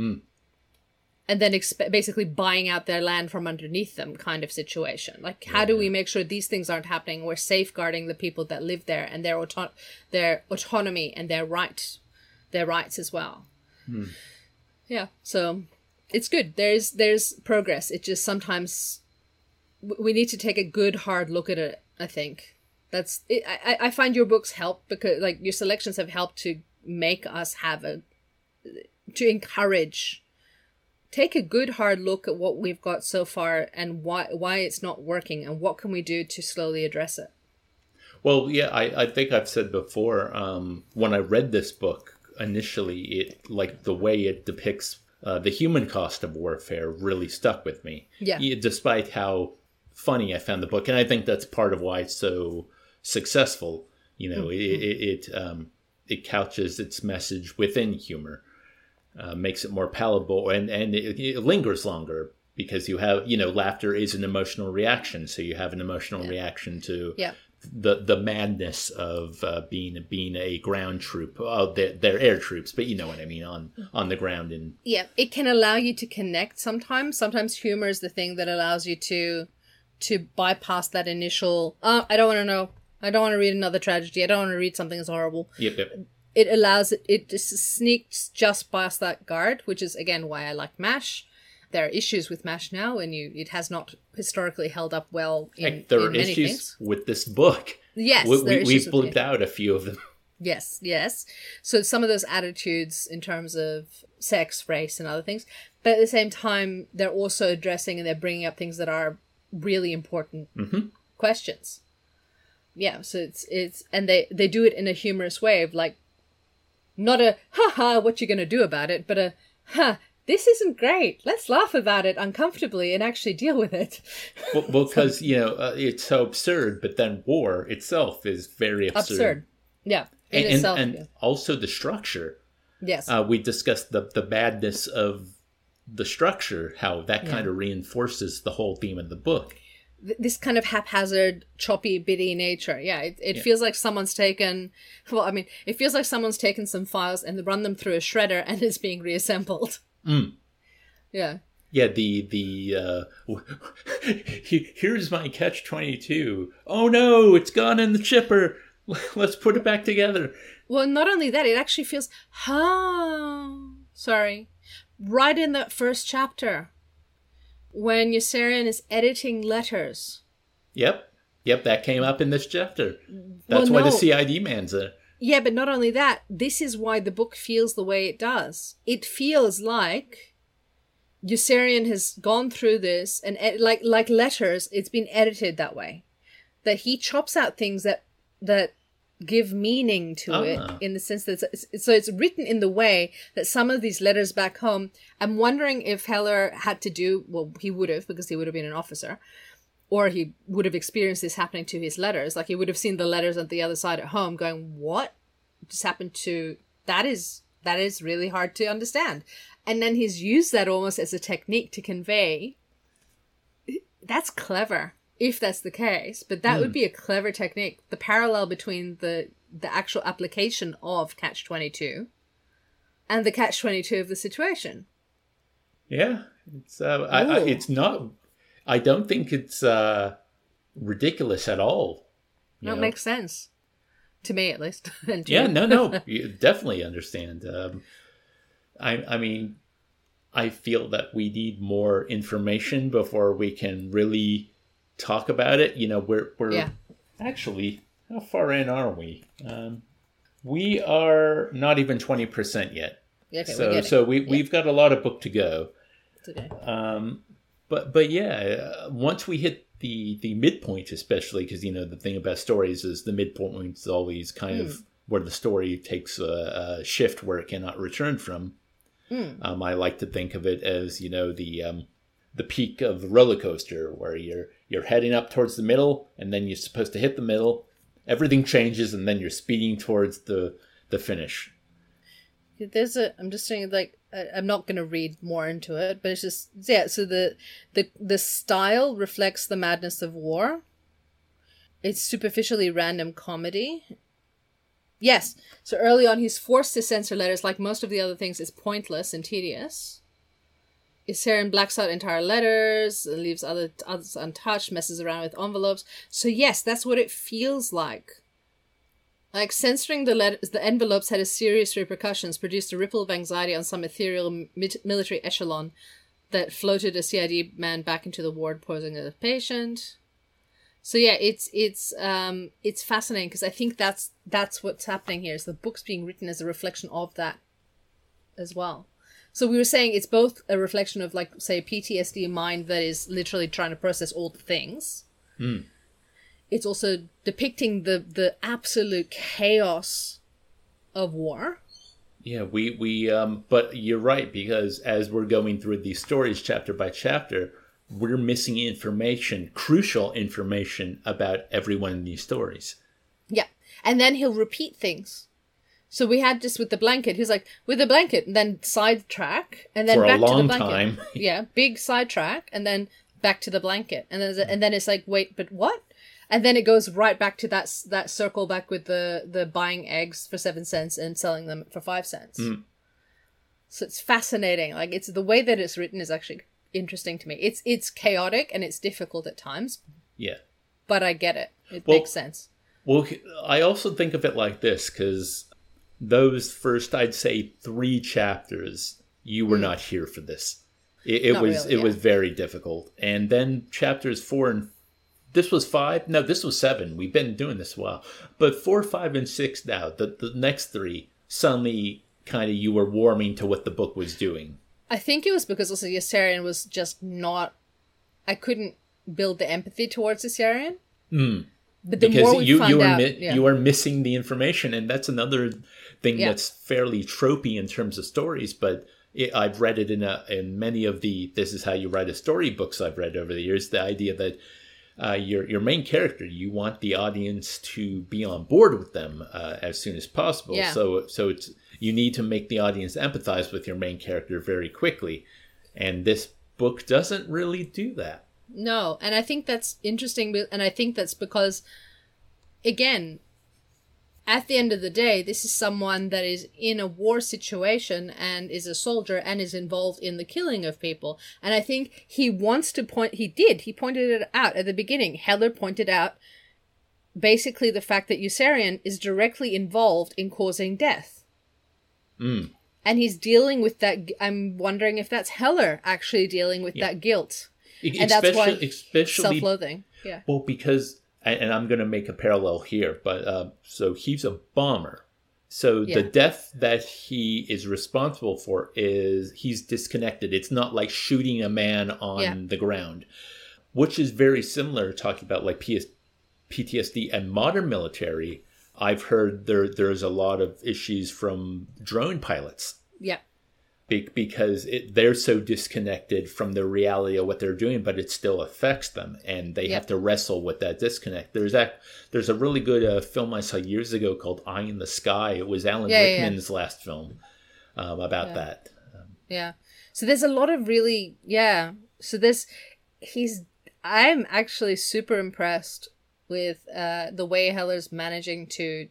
And then basically buying out their land from underneath them, kind of situation. Like, how do we make sure these things aren't happening? We're safeguarding the people that live there and their autonomy and their rights as well. Yeah, so it's good. There's progress. It just sometimes we need to take a good hard look at it. I think that's it. I find your books help, because like your selections have helped to make us to encourage. Take a good hard look at what we've got so far and why it's not working, and what can we do to slowly address it. Well, yeah, I think I've said before, when I read this book initially, it, like, the way it depicts the human cost of warfare really stuck with me. Yeah. Despite how funny I found the book. And I think that's part of why it's so successful. You know, it couches its message within humor. Makes it more palatable, and it lingers longer, because you have, laughter is an emotional reaction. So you have an emotional reaction to the madness of being a ground troop. Oh, they're air troops, but you know what I mean, on the ground. And it can allow you to connect sometimes. Sometimes humor is the thing that allows you to bypass that initial, I don't want to know I don't want to read another tragedy. I don't want to read something as horrible. Yep. It allows it just sneaks just past that guard, which is again why I like MASH. There are issues with MASH now, and it has not historically held up well in there are many issues things. With this book. Yes, we've blipped out a few of them. Yes. So some of those attitudes in terms of sex, race, and other things, but at the same time, they're also addressing and they're bringing up things that are really important questions. Yeah, so it's and they do it in a humorous way of like, not a ha what you gonna do about it, but a this isn't great. Let's laugh about it uncomfortably and actually deal with it. Well, because it's so absurd, but then war itself is very absurd. Yeah, and also the structure. Yes, we discussed the badness of the structure, how that kind of reinforces the whole theme of the book. This kind of haphazard, choppy, bitty nature. Yeah, it feels like someone's taken... Well, I mean, it feels like someone's taken some files and run them through a shredder and it's being reassembled. Yeah. Yeah, here's my catch-22. Oh no, it's gone in the chipper. Let's put it back together. Well, not only that, it actually feels... Sorry. Right in the first chapter, when Yossarian is editing letters. Yep, that came up in this chapter. That's why the CID man's there. Yeah, but not only that, this is why the book feels the way it does. It feels like Yossarian has gone through this, and like letters, it's been edited that way. That he chops out things that give meaning to it, in the sense that it's written in the way that some of these letters back home, I'm wondering if Heller had to do, well, he would have, because he would have been an officer, or he would have experienced this happening to his letters. Like he would have seen the letters on the other side at home going, what just happened to, that is really hard to understand. And then he's used that almost as a technique to convey, that's clever. If that's the case, but that would be a clever technique. The parallel between the actual application of Catch-22 and the Catch-22 of the situation. Yeah, it's it's not. I don't think it's ridiculous at all. No, it makes sense to me, at least. No, you definitely understand. I mean, I feel that we need more information before we can really talk about it. We're actually, how far in are we? We are not even 20% yet. Okay, we've got a lot of book to go. It's okay. But yeah, once we hit the midpoint, especially because the thing about stories is the midpoint is always kind of where the story takes a shift where it cannot return from. I like to think of it as the peak of the roller coaster, where you're heading up towards the middle, and then you're supposed to hit the middle. Everything changes, and then you're speeding towards the finish. I'm just saying, like, I'm not going to read more into it, but it's just, yeah, so the style reflects the madness of war. It's superficially random comedy. Yes, so early on he's forced to censor letters, like most of the other things is pointless and tedious. Yossarian blacks out entire letters, leaves others untouched, messes around with envelopes. So yes, that's what it feels like. Like censoring the envelopes had a serious repercussions, produced a ripple of anxiety on some ethereal military echelon that floated a CID man back into the ward posing as a patient. So yeah, it's fascinating because I think that's what's happening here. Is the book's being written as a reflection of that as well. So we were saying it's both a reflection of, like, say, PTSD mind that is literally trying to process all the things. It's also depicting the absolute chaos of war. Yeah, we but you're right, because as we're going through these stories chapter by chapter, we're missing information, crucial information about everyone in these stories. Yeah, and then he'll repeat things. So we had this with the blanket. He's like, with the blanket, and then sidetrack, and then for back a long to the blanket. Time. Yeah, big sidetrack, and then back to the blanket, and then it's like, wait, but what? And then it goes right back to that circle back with the buying eggs for 7 cents and selling them for 5 cents. So it's fascinating. Like, it's the way that it's written is actually interesting to me. It's chaotic and it's difficult at times. Yeah, but I get it. It makes sense. Well, I also think of it like this, because those first, I'd say, 3 chapters, you were not here for this. It was very difficult. And then chapters 4 and this was 5? No, this was 7. We've been doing this a while. But 4, 5, and 6 now, the next 3, suddenly kind of you were warming to what the book was doing. I think it was because also Yossarian was just not... I couldn't build the empathy towards Yossarian. But the more we found out... You were missing the information, and that's another thing that's fairly tropey in terms of stories, but I've read it in many of the This Is How You Write a Story books I've read over the years, the idea that your main character, you want the audience to be on board with them as soon as possible. Yeah. So it's you need to make the audience empathize with your main character very quickly. And this book doesn't really do that. No, and I think that's interesting, and I think that's because, again, at the end of the day, this is someone that is in a war situation and is a soldier and is involved in the killing of people. And I think he wants to he pointed it out at the beginning. Heller pointed out basically the fact that Yossarian is directly involved in causing death. And he's dealing with that. I'm wondering if that's Heller actually dealing with that guilt. And that's why self-loathing. Yeah. Well, because, and I'm going to make a parallel here, but so he's a bomber. So the death that he is responsible for is he's disconnected. It's not like shooting a man on the ground, which is very similar, talking about like PTSD and modern military. I've heard there's a lot of issues from drone pilots. Yeah. Because they're so disconnected from the reality of what they're doing, but it still affects them, and they have to wrestle with that disconnect. There's a really good film I saw years ago called Eye in the Sky. It was Alan Rickman's last film about that. So there's a lot of really So I'm actually super impressed with the way Heller's managing to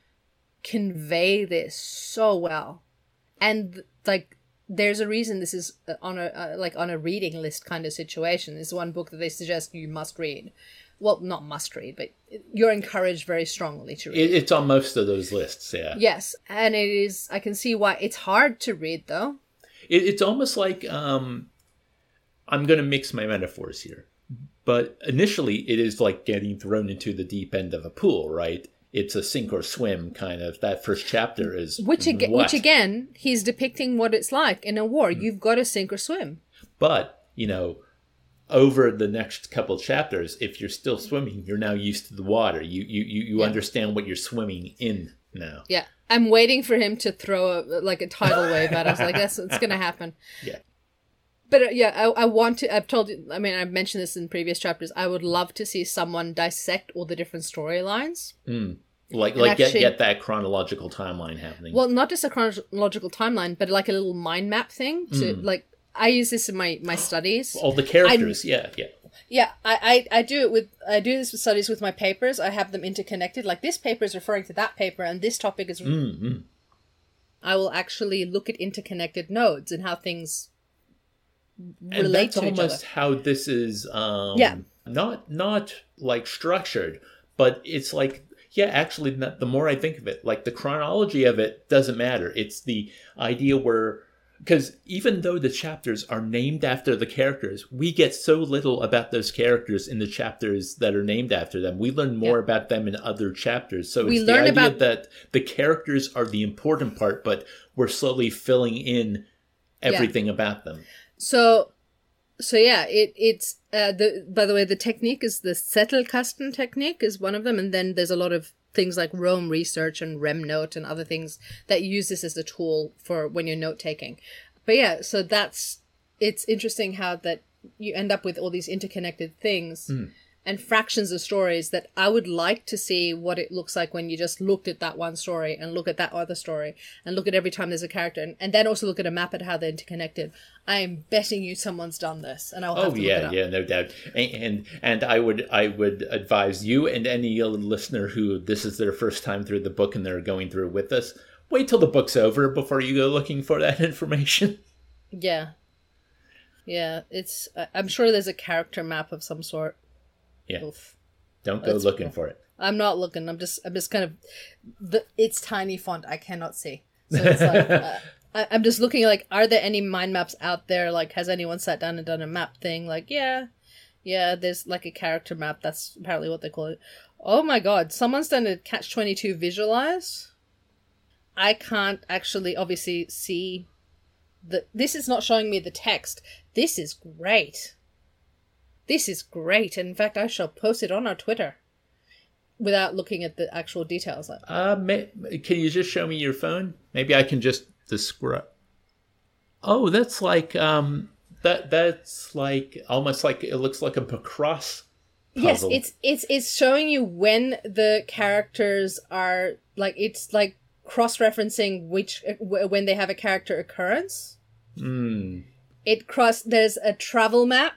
convey this so well, and like. There's a reason this is on a reading list kind of situation. This is one book that they suggest you must read. Well, not must read, but you're encouraged very strongly to read. It's on most of those lists, yeah. Yes, and it is. I can see why it's hard to read, though. It's almost like I'm going to mix my metaphors here, but initially it is like getting thrown into the deep end of a pool, right? It's a sink or swim kind of. That first chapter is which again, he's depicting what it's like in a war. You've got to sink or swim. But over the next couple chapters, if you're still swimming, you're now used to the water. You understand what you're swimming in now. Yeah, I'm waiting for him to throw a tidal wave at us. Like it's going to happen. Yeah. But I want to. I've mentioned this in previous chapters. I would love to see someone dissect all the different storylines. Get that chronological timeline happening. Well, not just a chronological timeline, but like a little mind map thing. I use this in my studies. All the characters, yeah. Yeah, I do this with studies with my papers. I have them interconnected. Like this paper is referring to that paper, and this topic is. I will actually look at interconnected nodes and how things. And that's almost how this is not like structured, but it's like actually the more I think of it, like the chronology of it doesn't matter. It's the idea where, because even though the chapters are named after the characters, we get so little about those characters in the chapters that are named after them. We learn more about them in other chapters. So it's the idea that the characters are the important part, but we're slowly filling in everything about them. So it's by the way, the technique is the Zettelkasten technique is one of them, and then there's a lot of things like Rome Research and RemNote and other things that use this as a tool for when you're note taking. But so it's interesting how that you end up with all these interconnected things and fractions of stories that I would like to see what it looks like when you just looked at that one story and look at that other story and look at every time there's a character and then also look at a map at how they're interconnected. I am betting you someone's done this, and I'll have to look it up. No doubt. And I would advise you and any listener who this is their first time through the book and they're going through with us, wait till the book's over before you go looking for that information. Yeah, it's. I'm sure there's a character map of some sort. Yeah. Don't go looking for it. I'm not looking. I'm just kind of it's tiny font. I cannot see. So it's like I'm just looking like, are there any mind maps out there? Like, has anyone sat down and done a map thing? Like, yeah, there's like a character map. That's apparently what they call it. Oh my god, someone's done a Catch-22 visualize. I can't actually obviously see this is not showing me the text. This is great. This is great. In fact, I shall post it on our Twitter without looking at the actual details. Can you just show me your phone? Maybe I can just describe. Oh, that's like that's like almost like it looks like a cross puzzle. Yes, it's showing you when the characters are like, it's like cross-referencing when they have a character occurrence. There's a travel map.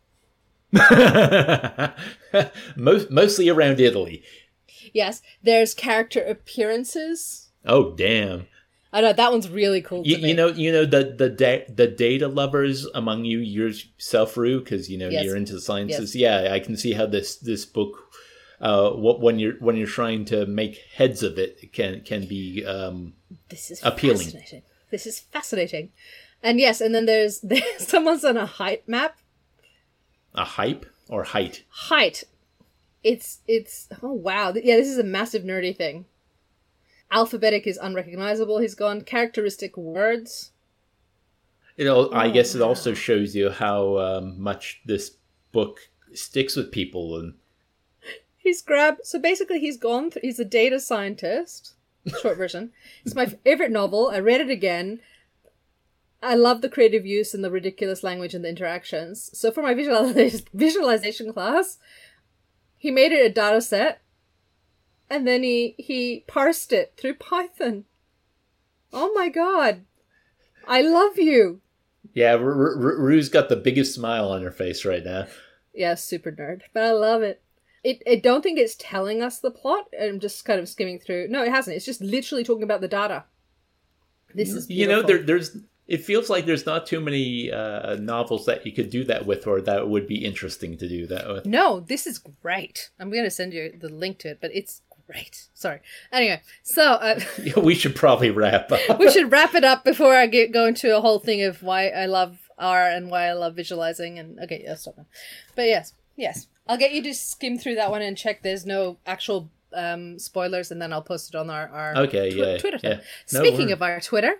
Mostly around Italy. Yes, there's character appearances. Oh, damn. I know, that one's really cool to me. You know the data lovers among you, yourself, Rue, because yes. You're into sciences. Yes. Yeah, I can see how this book, when you're trying to make heads of it, can be this is appealing. Fascinating. This is fascinating, and yes, and then there's someone's on a height map. A hype or height? Height. It's oh wow, yeah, this is a massive nerdy thing. Alphabetic is unrecognizable. He's gone. Characteristic words. I guess it also shows you how much this book sticks with people. And so basically he's gone. He's a data scientist. Short version. It's my favorite novel. I read it again. I love the creative use and the ridiculous language and the interactions. So for my visualization class, he made it a data set. And then he parsed it through Python. Oh my god. I love you. Yeah, Rue's got the biggest smile on her face right now. Yeah, super nerd. But I love it. I don't think it's telling us the plot. I'm just kind of skimming through. No, it hasn't. It's just literally talking about the data. This is beautiful. There's it feels like there's not too many novels that you could do that with, or that would be interesting to do that with. No, this is great. I'm going to send you the link to it, but it's great. Sorry. Anyway, so... yeah, we should probably wrap up. We should wrap it up before I go into a whole thing of why I love R and why I love visualizing. And okay, yeah, stop now. But yes. I'll get you to skim through that one and check there's no actual spoilers, and then I'll post it on our Twitter. Yeah. Speaking of our Twitter.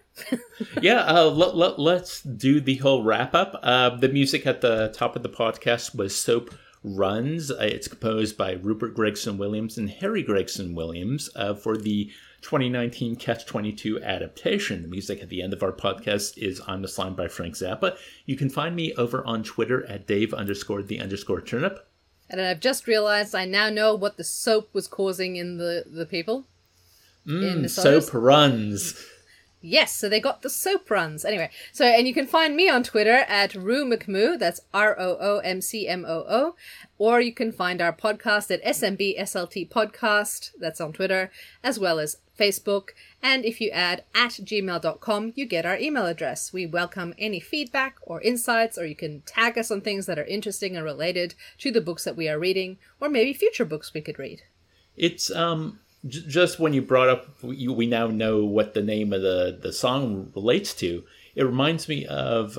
Let's do the whole wrap up. The music at the top of the podcast was Soap Runs. It's composed by Rupert Gregson Williams and Harry Gregson Williams for the 2019 Catch-22 adaptation. The music at the end of our podcast is I'm the Slime by Frank Zappa. You can find me over on Twitter at Dave_the_turnip. And I've just realized I now know what the soap was causing in the people. In the soap runs. Yes, so they got the soap runs. Anyway, and you can find me on Twitter at Roo McMoo, that's ROOMCMOO, or you can find our podcast at SMBSLT Podcast, that's on Twitter, as well as Facebook. And if you add @gmail.com, you get our email address. We welcome any feedback or insights, or you can tag us on things that are interesting and related to the books that we are reading, or maybe future books we could read. It's, just when you brought up, we now know what the name of the song relates to. It reminds me of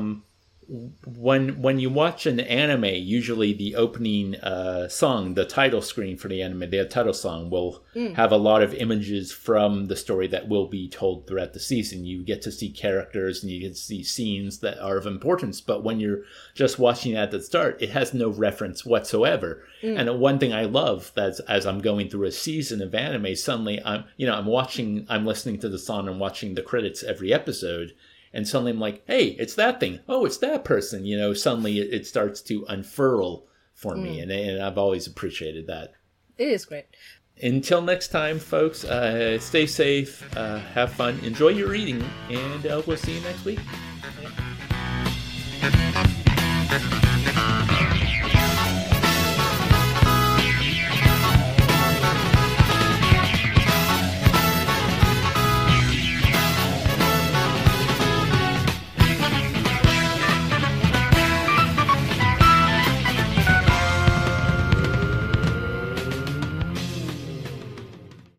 when you watch an anime, usually the opening song, the title screen for the anime, the title song will have a lot of images from the story that will be told throughout the season. You get to see characters and you get to see scenes that are of importance. But when you're just watching it at the start, it has no reference whatsoever. And one thing I love that as I'm going through a season of anime, suddenly I'm listening to the song and watching the credits every episode. And suddenly I'm like, hey, it's that thing. Oh, it's that person. Suddenly it starts to unfurl for me. And I've always appreciated that. It is great. Until next time, folks, stay safe, have fun, enjoy your reading, and we'll see you next week.